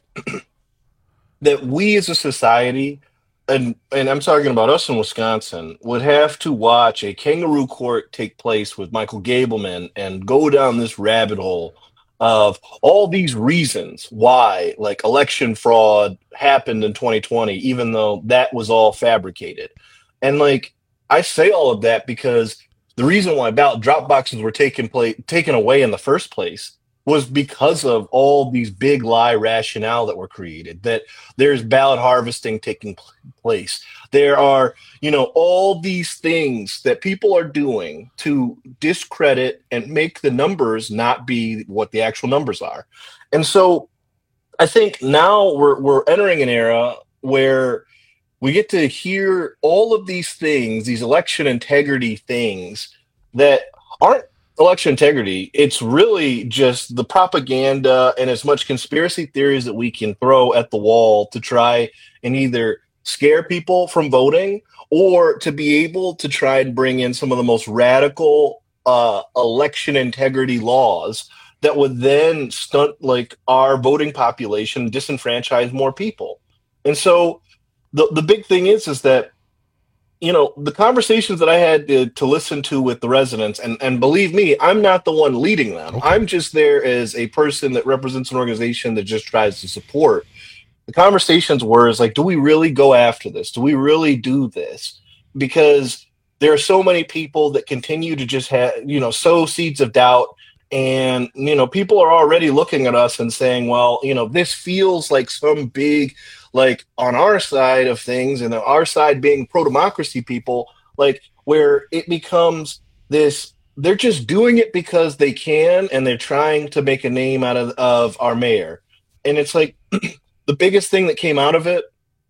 that we as a society, and and I'm talking about us in Wisconsin, would have to watch a kangaroo court take place with Michael Gableman and go down this rabbit hole of all these reasons why, like, election fraud happened in twenty twenty, even though that was all fabricated. And like, I say all of that because the reason why ballot drop boxes were taken play, taken away in the first place was because of all these big lie rationale that were created, that there's ballot harvesting taking place. There are, you know, all these things that people are doing to discredit and make the numbers not be what the actual numbers are. And so I think now we're we're entering an era where we get to hear all of these things, these election integrity things that aren't election integrity. It's really just the propaganda and as much conspiracy theories that we can throw at the wall to try and either scare people from voting or to be able to try and bring in some of the most radical uh, election integrity laws that would then stunt like our voting population, disenfranchise more people. And so the, the big thing is, is that you know, the conversations that I had to, to listen to with the residents, and, and believe me, I'm not the one leading them. Okay. I'm just there as a person that represents an organization that just tries to support. The conversations were is like, do we really go after this? Do we really do this? Because there are so many people that continue to just have, you know, sow seeds of doubt. And, you know, people are already looking at us and saying, well, you know, this feels like some big, like on our side of things, and our side being pro-democracy people, like where it becomes this, they're just doing it because they can, and they're trying to make a name out of, of our mayor. And it's like the biggest thing that came out of it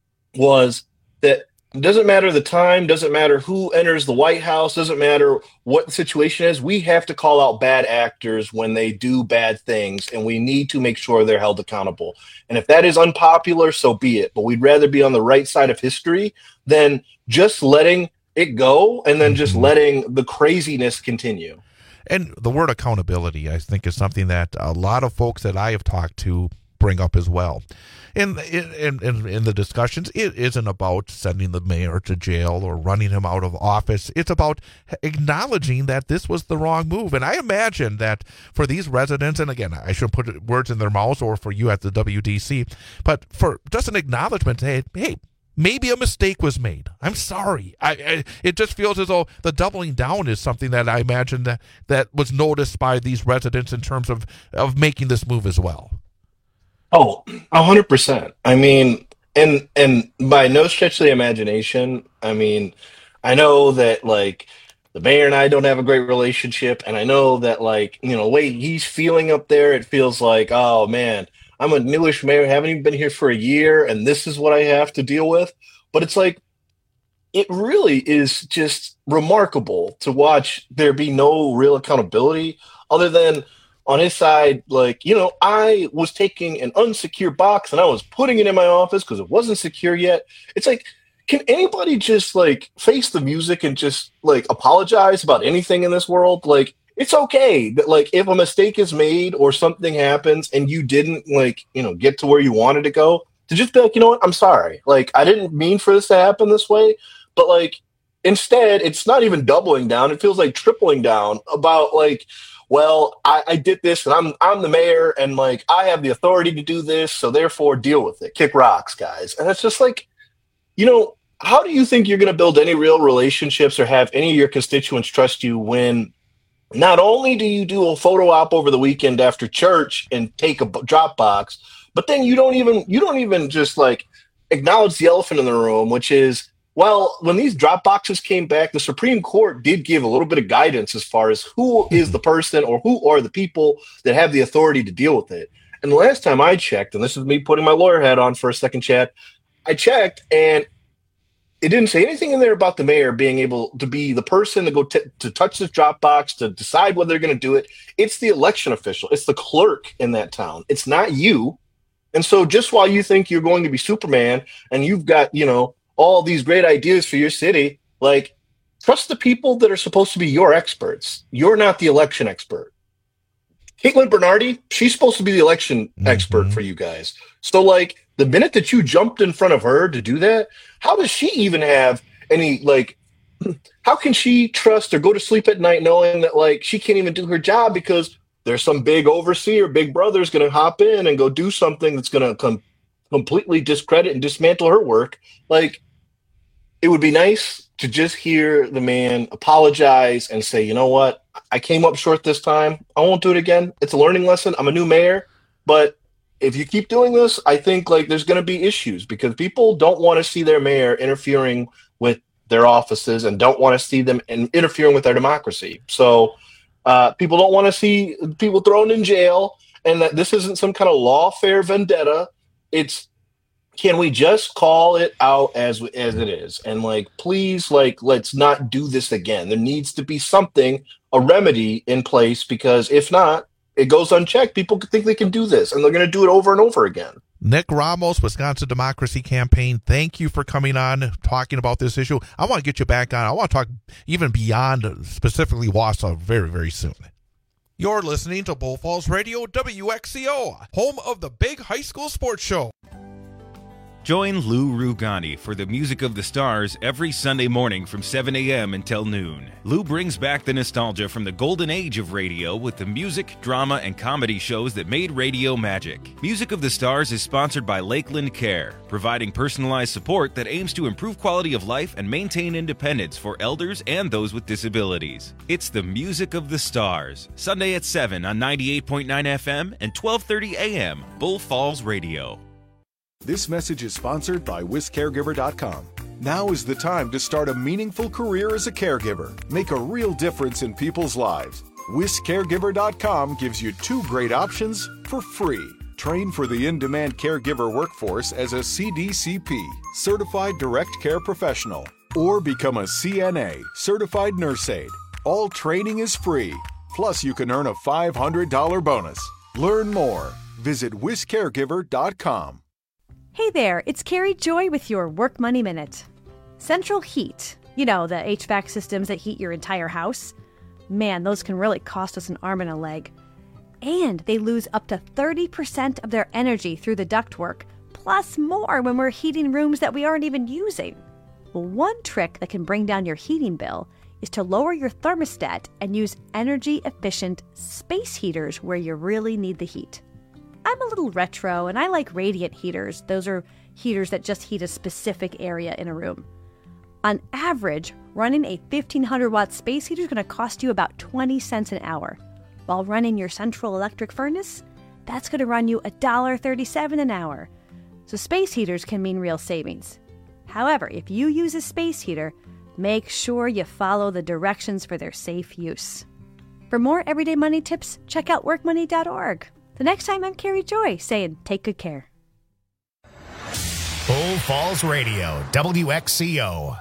was that it doesn't matter the time, doesn't matter who enters the White House, doesn't matter what the situation is. We have to call out bad actors when they do bad things, and we need to make sure they're held accountable. And if that is unpopular, so be it. But we'd rather be on the right side of history than just letting it go and then just letting the craziness continue. And the word accountability, I think, is something that a lot of folks that I have talked to bring up as well. In, in in in the discussions, it isn't about sending the mayor to jail or running him out of office. It's about acknowledging that this was the wrong move. And I imagine that for these residents, and again, I shouldn't put words in their mouths, or for you at the W D C, but for just an acknowledgement, hey, hey, maybe a mistake was made. I'm sorry. I, I it just feels as though the doubling down is something that I imagine that, that was noticed by these residents in terms of, of making this move as well. Oh, a hundred percent. I mean, and and by no stretch of the imagination, I mean, I know that like the mayor and I don't have a great relationship, and I know that like, you know, the way he's feeling up there, it feels like, oh man, I'm a newish mayor, haven't even been here for a year, and this is what I have to deal with. But it's like, it really is just remarkable to watch there be no real accountability other than on his side, like, you know, I was taking an unsecure box and I was putting it in my office because it wasn't secure yet. It's like, can anybody just like face the music and just like apologize about anything in this world? Like, it's okay that like if a mistake is made or something happens and you didn't like, you know, get to where you wanted to go, to just be like, you know what, I'm sorry. Like, I didn't mean for this to happen this way. But like, instead, it's not even doubling down. It feels like tripling down about like, well, I, I did this and I'm I'm the mayor and like I have the authority to do this, so therefore deal with it. Kick rocks, guys. And it's just like, you know, how do you think you're going to build any real relationships or have any of your constituents trust you when not only do you do a photo op over the weekend after church and take a drop box, but then you don't even you don't even just like acknowledge the elephant in the room, which is, well, when these drop boxes came back, the Supreme Court did give a little bit of guidance as far as who is the person or who are the people that have the authority to deal with it. And the last time I checked, and this is me putting my lawyer hat on for a second, Chad, I checked and it didn't say anything in there about the mayor being able to be the person to go t- to touch this drop box, to decide whether they're going to do it. It's the election official. It's the clerk in that town. It's not you. And so just while you think you're going to be Superman and you've got, you know, all these great ideas for your city, like, trust the people that are supposed to be your experts. You're not the election expert. Caitlin Bernardi, she's supposed to be the election mm-hmm. expert for you guys. So, like, the minute that you jumped in front of her to do that, how does she even have any, like, how can she trust or go to sleep at night knowing that, like, she can't even do her job because there's some big overseer, big brother's going to hop in and go do something that's going to come completely discredit and dismantle her work? Like, it would be nice to just hear the man apologize and say, you know what, I came up short this time. I won't do it again. It's a learning lesson. I'm a new mayor. But if you keep doing this, I think like there's going to be issues because people don't want to see their mayor interfering with their offices and don't want to see them in, interfering with their democracy. So uh, people don't want to see people thrown in jail, and that this isn't some kind of lawfare vendetta. It's, can we just call it out as as it is? And like, please, like, let's not do this again. There needs to be something, a remedy in place, because if not, it goes unchecked. People think they can do this, and they're going to do it over and over again. Nick Ramos, Wisconsin Democracy Campaign, thank you for coming on, talking about this issue. I want to get you back on. I want to talk even beyond specifically Wausau very, very soon. You're listening to Bull Falls Radio, W X C O, home of the big high school sports show. Join Lou Rugani for the Music of the Stars every Sunday morning from seven a.m. until noon. Lou brings back the nostalgia from the golden age of radio with the music, drama, and comedy shows that made radio magic. Music of the Stars is sponsored by Lakeland Care, providing personalized support that aims to improve quality of life and maintain independence for elders and those with disabilities. It's the Music of the Stars, Sunday at seven on ninety-eight point nine F M and twelve thirty A M, Bull Falls Radio. This message is sponsored by Wisk Caregiver dot com. Now is the time to start a meaningful career as a caregiver. Make a real difference in people's lives. Wisk Caregiver dot com gives you two great options for free. Train for the in-demand caregiver workforce as a C D C P, Certified Direct Care Professional, or become a C N A, Certified Nurse Aide. All training is free. Plus, you can earn a five hundred dollars bonus. Learn more. Visit Wisk Caregiver dot com. Hey there, it's Carrie Joy with your Work Money Minute. Central Heat, you know, the H V A C systems that heat your entire house. Man, those can really cost us an arm and a leg. And they lose up to thirty percent of their energy through the ductwork, plus more when we're heating rooms that we aren't even using. Well, one trick that can bring down your heating bill is to lower your thermostat and use energy-efficient space heaters where you really need the heat. I'm a little retro, and I like radiant heaters. Those are heaters that just heat a specific area in a room. On average, running a fifteen hundred watt space heater is going to cost you about twenty cents an hour. While running your central electric furnace, that's going to run you one dollar and thirty-seven cents an hour. So space heaters can mean real savings. However, if you use a space heater, make sure you follow the directions for their safe use. For more everyday money tips, check out work money dot org. The next time, I'm Carrie Joy saying, take good care. Bull Falls Radio, W X C O.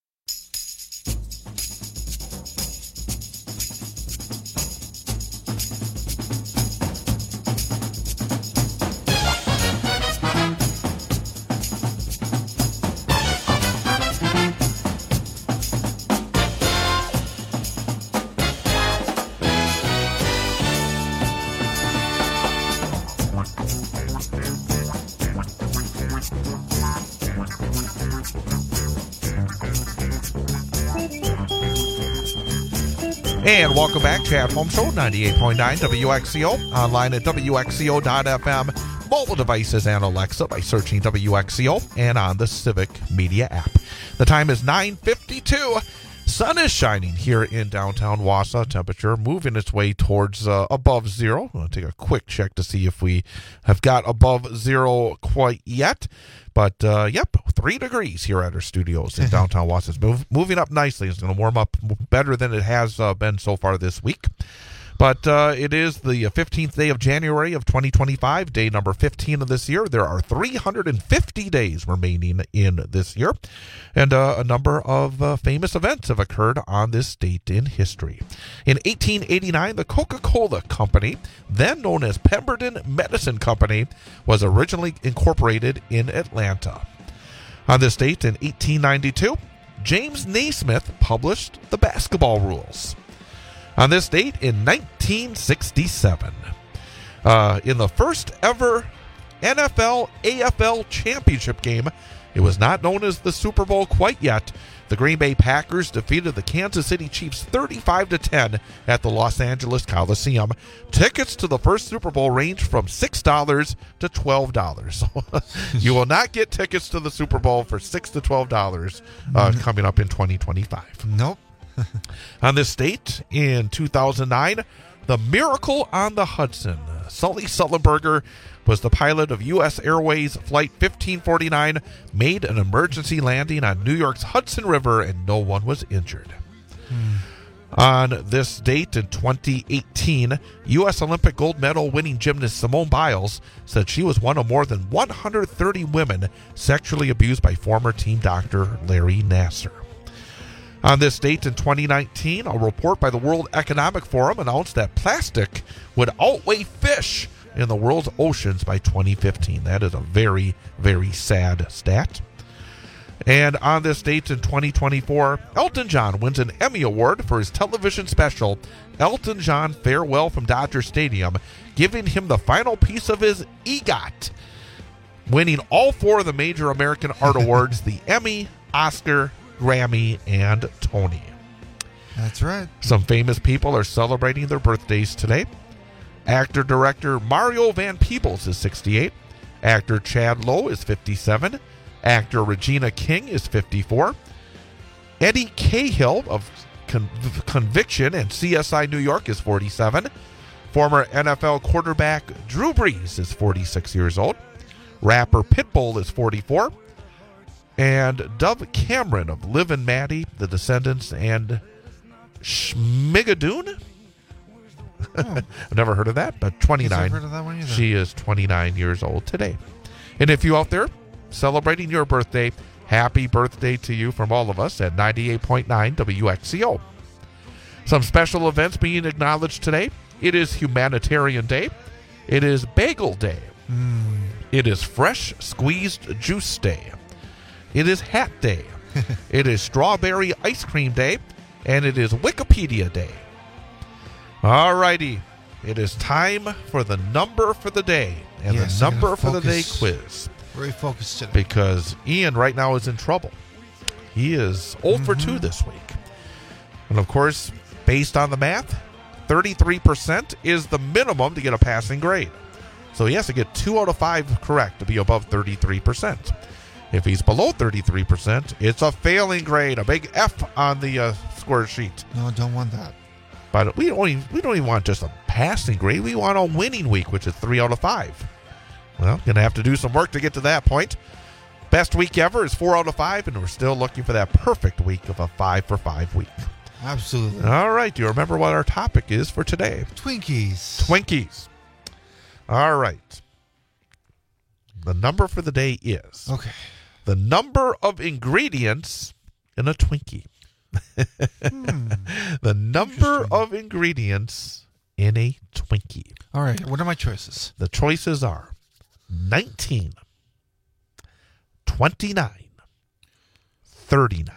And welcome back to At Home Show, ninety-eight point nine W X C O, online at W X C O dot F M, mobile devices and Alexa by searching W X C O, and on the Civic Media app. The time is nine fifty-two. Sun is shining here in downtown Wausau. Temperature moving its way towards uh, above zero. I'll take a quick check to see if we have got above zero quite yet. But, uh, yep, three degrees here at our studios in downtown Wausau. It's move, moving up nicely. It's going to warm up better than it has uh, been so far this week. But uh, it is the fifteenth day of January of twenty twenty-five, day number fifteen of this year. There are three hundred fifty days remaining in this year. And uh, a number of uh, famous events have occurred on this date in history. In eighteen eighty-nine, the Coca-Cola Company, then known as Pemberton Medicine Company, was originally incorporated in Atlanta. On this date in eighteen ninety-two, James Naismith published the basketball rules. On this date in nineteen sixty-seven, uh, in the first ever N F L A F L championship game, it was not known as the Super Bowl quite yet. The Green Bay Packers defeated the Kansas City Chiefs thirty-five to ten at the Los Angeles Coliseum. Tickets to the first Super Bowl range from six dollars to twelve dollars. So you will not get tickets to the Super Bowl for six to twelve dollars uh, coming up in twenty twenty-five. Nope. On this date, in two thousand nine, the Miracle on the Hudson. Sully Sullenberger was the pilot of U S Airways Flight fifteen forty-nine, made an emergency landing on New York's Hudson River, and no one was injured. Hmm. On this date in twenty eighteen, U S Olympic gold medal winning gymnast Simone Biles said she was one of more than one hundred thirty women sexually abused by former team doctor Larry Nassar. On this date in twenty nineteen, a report by the World Economic Forum announced that plastic would outweigh fish in the world's oceans by twenty fifteen. That is a very, very sad stat. And on this date in twenty twenty-four, Elton John wins an Emmy Award for his television special, Elton John Farewell from Dodger Stadium, giving him the final piece of his EGOT. winning all four of the major American art awards, the Emmy, Oscar, Grammy, and Tony. That's right. Some famous people are celebrating their birthdays today. Actor-director Mario Van Peebles is sixty-eight. Actor Chad Lowe is fifty-seven. Actor Regina King is fifty-four. Eddie Cahill of Con- Conviction and C S I New York is forty-seven. Former N F L quarterback Drew Brees is forty-six years old. Rapper Pitbull is forty-four. And Dove Cameron of Liv and Maddie, The Descendants, and Schmigadoon. Oh. I've never heard of that, but twenty-nine. I've heard of that one either. She is twenty-nine years old today. And if you out there celebrating your birthday, happy birthday to you from all of us at ninety-eight point nine W X C O. Some special events being acknowledged today. It is Humanitarian Day. It is Bagel Day. Mm. It is Fresh Squeezed Juice Day. It is Hat Day. It is Strawberry Ice Cream Day. And it is Wikipedia Day. All righty. It is time for the number for the day. And Yes, the I'm number gonna for the day focus. quiz. Very focused today. Because Ian right now is in trouble. He is zero for two this week. And of course, based on the math, thirty-three percent is the minimum to get a passing grade. So he has to get two out of five correct to be above thirty-three percent. If he's below thirty-three percent, it's a failing grade, a big F on the uh, score sheet. No, don't want that. But we don't even, we don't even want just a passing grade. We want a winning week, which is three out of five. Well, going to have to do some work to get to that point. Best week ever is four out of five, and we're still looking for that perfect week of a five for five week. Absolutely. All right. Do you remember what our topic is for today? Twinkies. Twinkies. All right. The number for the day is okay. The number of ingredients in a Twinkie. hmm. The number of ingredients in a Twinkie. All right. What are my choices? The choices are nineteen, twenty-nine, thirty-nine.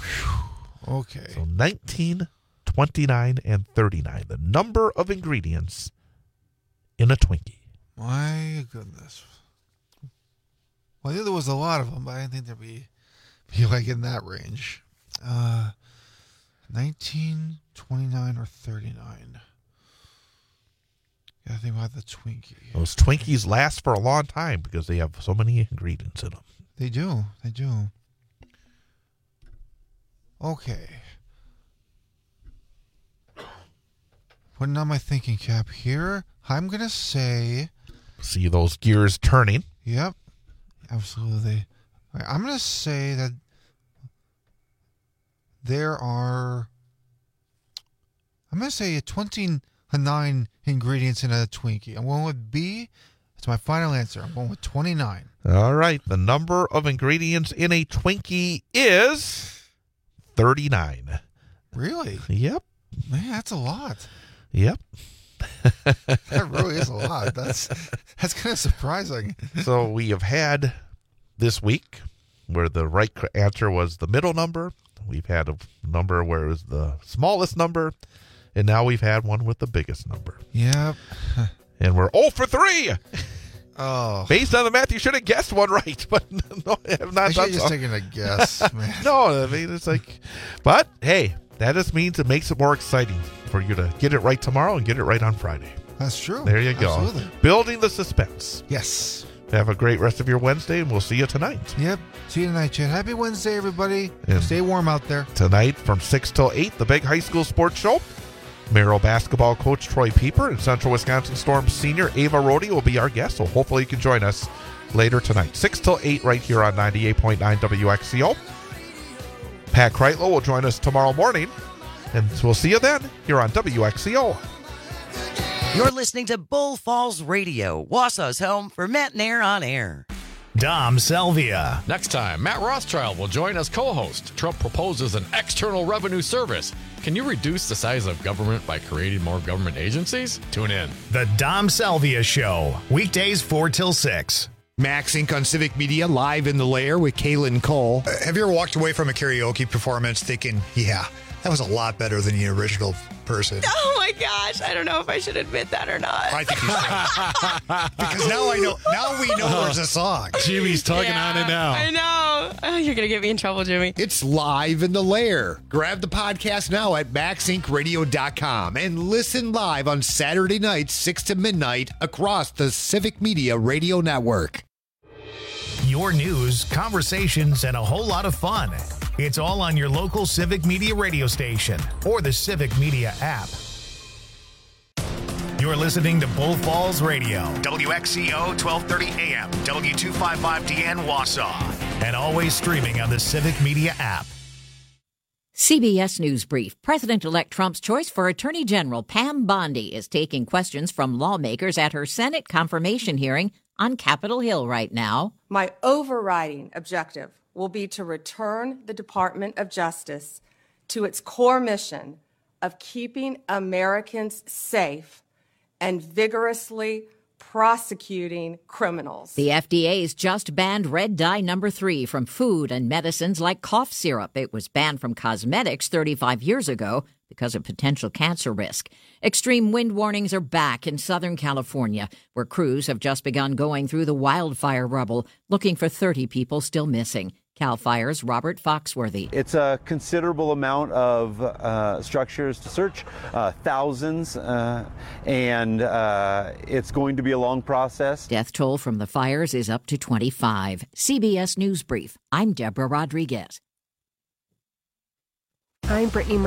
Okay. So nineteen, twenty-nine, and thirty-nine. The number of ingredients in a Twinkie. My goodness. Well, I knew there was a lot of them, but I didn't think there'd be, be like in that range. Uh, nineteen, twenty-nine, or thirty-nine. Gotta think about the Twinkie. Those Twinkies last for a long time because they have so many ingredients in them. They do. They do. Okay. Putting on my thinking cap here, I'm going to say... See those gears turning. Yep. Absolutely. All right, I'm going to say that there are... I'm going to say twenty-nine ingredients in a Twinkie. I'm going with B. That's my final answer. I'm going with twenty-nine. All right. The number of ingredients in a Twinkie is thirty-nine. Really? Yep. Man, that's a lot. Yep. That really is a lot. That's that's kind of surprising. So we have had this week where the right answer was the middle number. We've had a number where it was the smallest number. And now we've had one with the biggest number. Yep. And we're zero for three. Oh. Based on the math, you should have guessed one right. But no, I have not I should done have just so. taken a guess, man. No, I mean, it's like, but hey, that just means it makes it more exciting for you to get it right tomorrow and get it right on Friday. That's true. There you go. Absolutely. Building the suspense. Yes. Have a great rest of your Wednesday, and we'll see you tonight. Yep. See you tonight, Chad. Happy Wednesday, everybody. And Stay warm out there. Tonight from six till eight, the big high school sports show. Merrill basketball coach Troy Pieper and Central Wisconsin Storm senior Ava Rohde will be our guest, so hopefully you can join us later tonight. six till eight right here on ninety-eight point nine W X C O. Pat Kreitlow will join us tomorrow morning, and we'll see you then here on W X C O. You're listening to Bull Falls Radio, Wausau's home for Matt Nair on air. Dom Salvia. Next time, Matt Rothschild will join as co-host. Trump proposes an external revenue service. Can you reduce the size of government by creating more government agencies? Tune in. The Dom Salvia Show, weekdays four till six. Max Incorporated on Civic Media, live in the lair with Kaylin Cole. Uh, have you ever walked away from a karaoke performance thinking, yeah, That was a lot better than the original person. Oh my gosh, I don't know if I should admit that or not. I think you should. Because now I know. Now we know there's a song. Jimmy's tugging Yeah, on it now. I know. Oh, you're gonna get me in trouble, Jimmy. It's live in the lair. Grab the podcast now at max inc radio dot com and listen live on Saturday nights, six to midnight, across the Civic Media Radio Network. Your news, conversations, and a whole lot of fun. It's all on your local Civic Media radio station or the Civic Media app. You're listening to Bull Falls Radio, W X C O twelve thirty A M, W two fifty-five D N Wausau, and always streaming on the Civic Media app. C B S News Brief. President-elect Trump's choice for Attorney General Pam Bondi is taking questions from lawmakers at her Senate confirmation hearing on Capitol Hill right now. My overriding objective will be to return the Department of Justice to its core mission of keeping Americans safe and vigorously prosecuting criminals. The F D A's just banned red dye number three from food and medicines like cough syrup. It was banned from cosmetics thirty-five years ago because of potential cancer risk. Extreme wind warnings are back in Southern California, where crews have just begun going through the wildfire rubble, looking for thirty people still missing. CAL FIRE's Robert Foxworthy. It's a considerable amount of uh, structures to search, uh, thousands, uh, and uh, it's going to be a long process. Death toll from the fires is up to twenty-five. C B S News Brief. I'm Deborah Rodriguez. I'm Brittany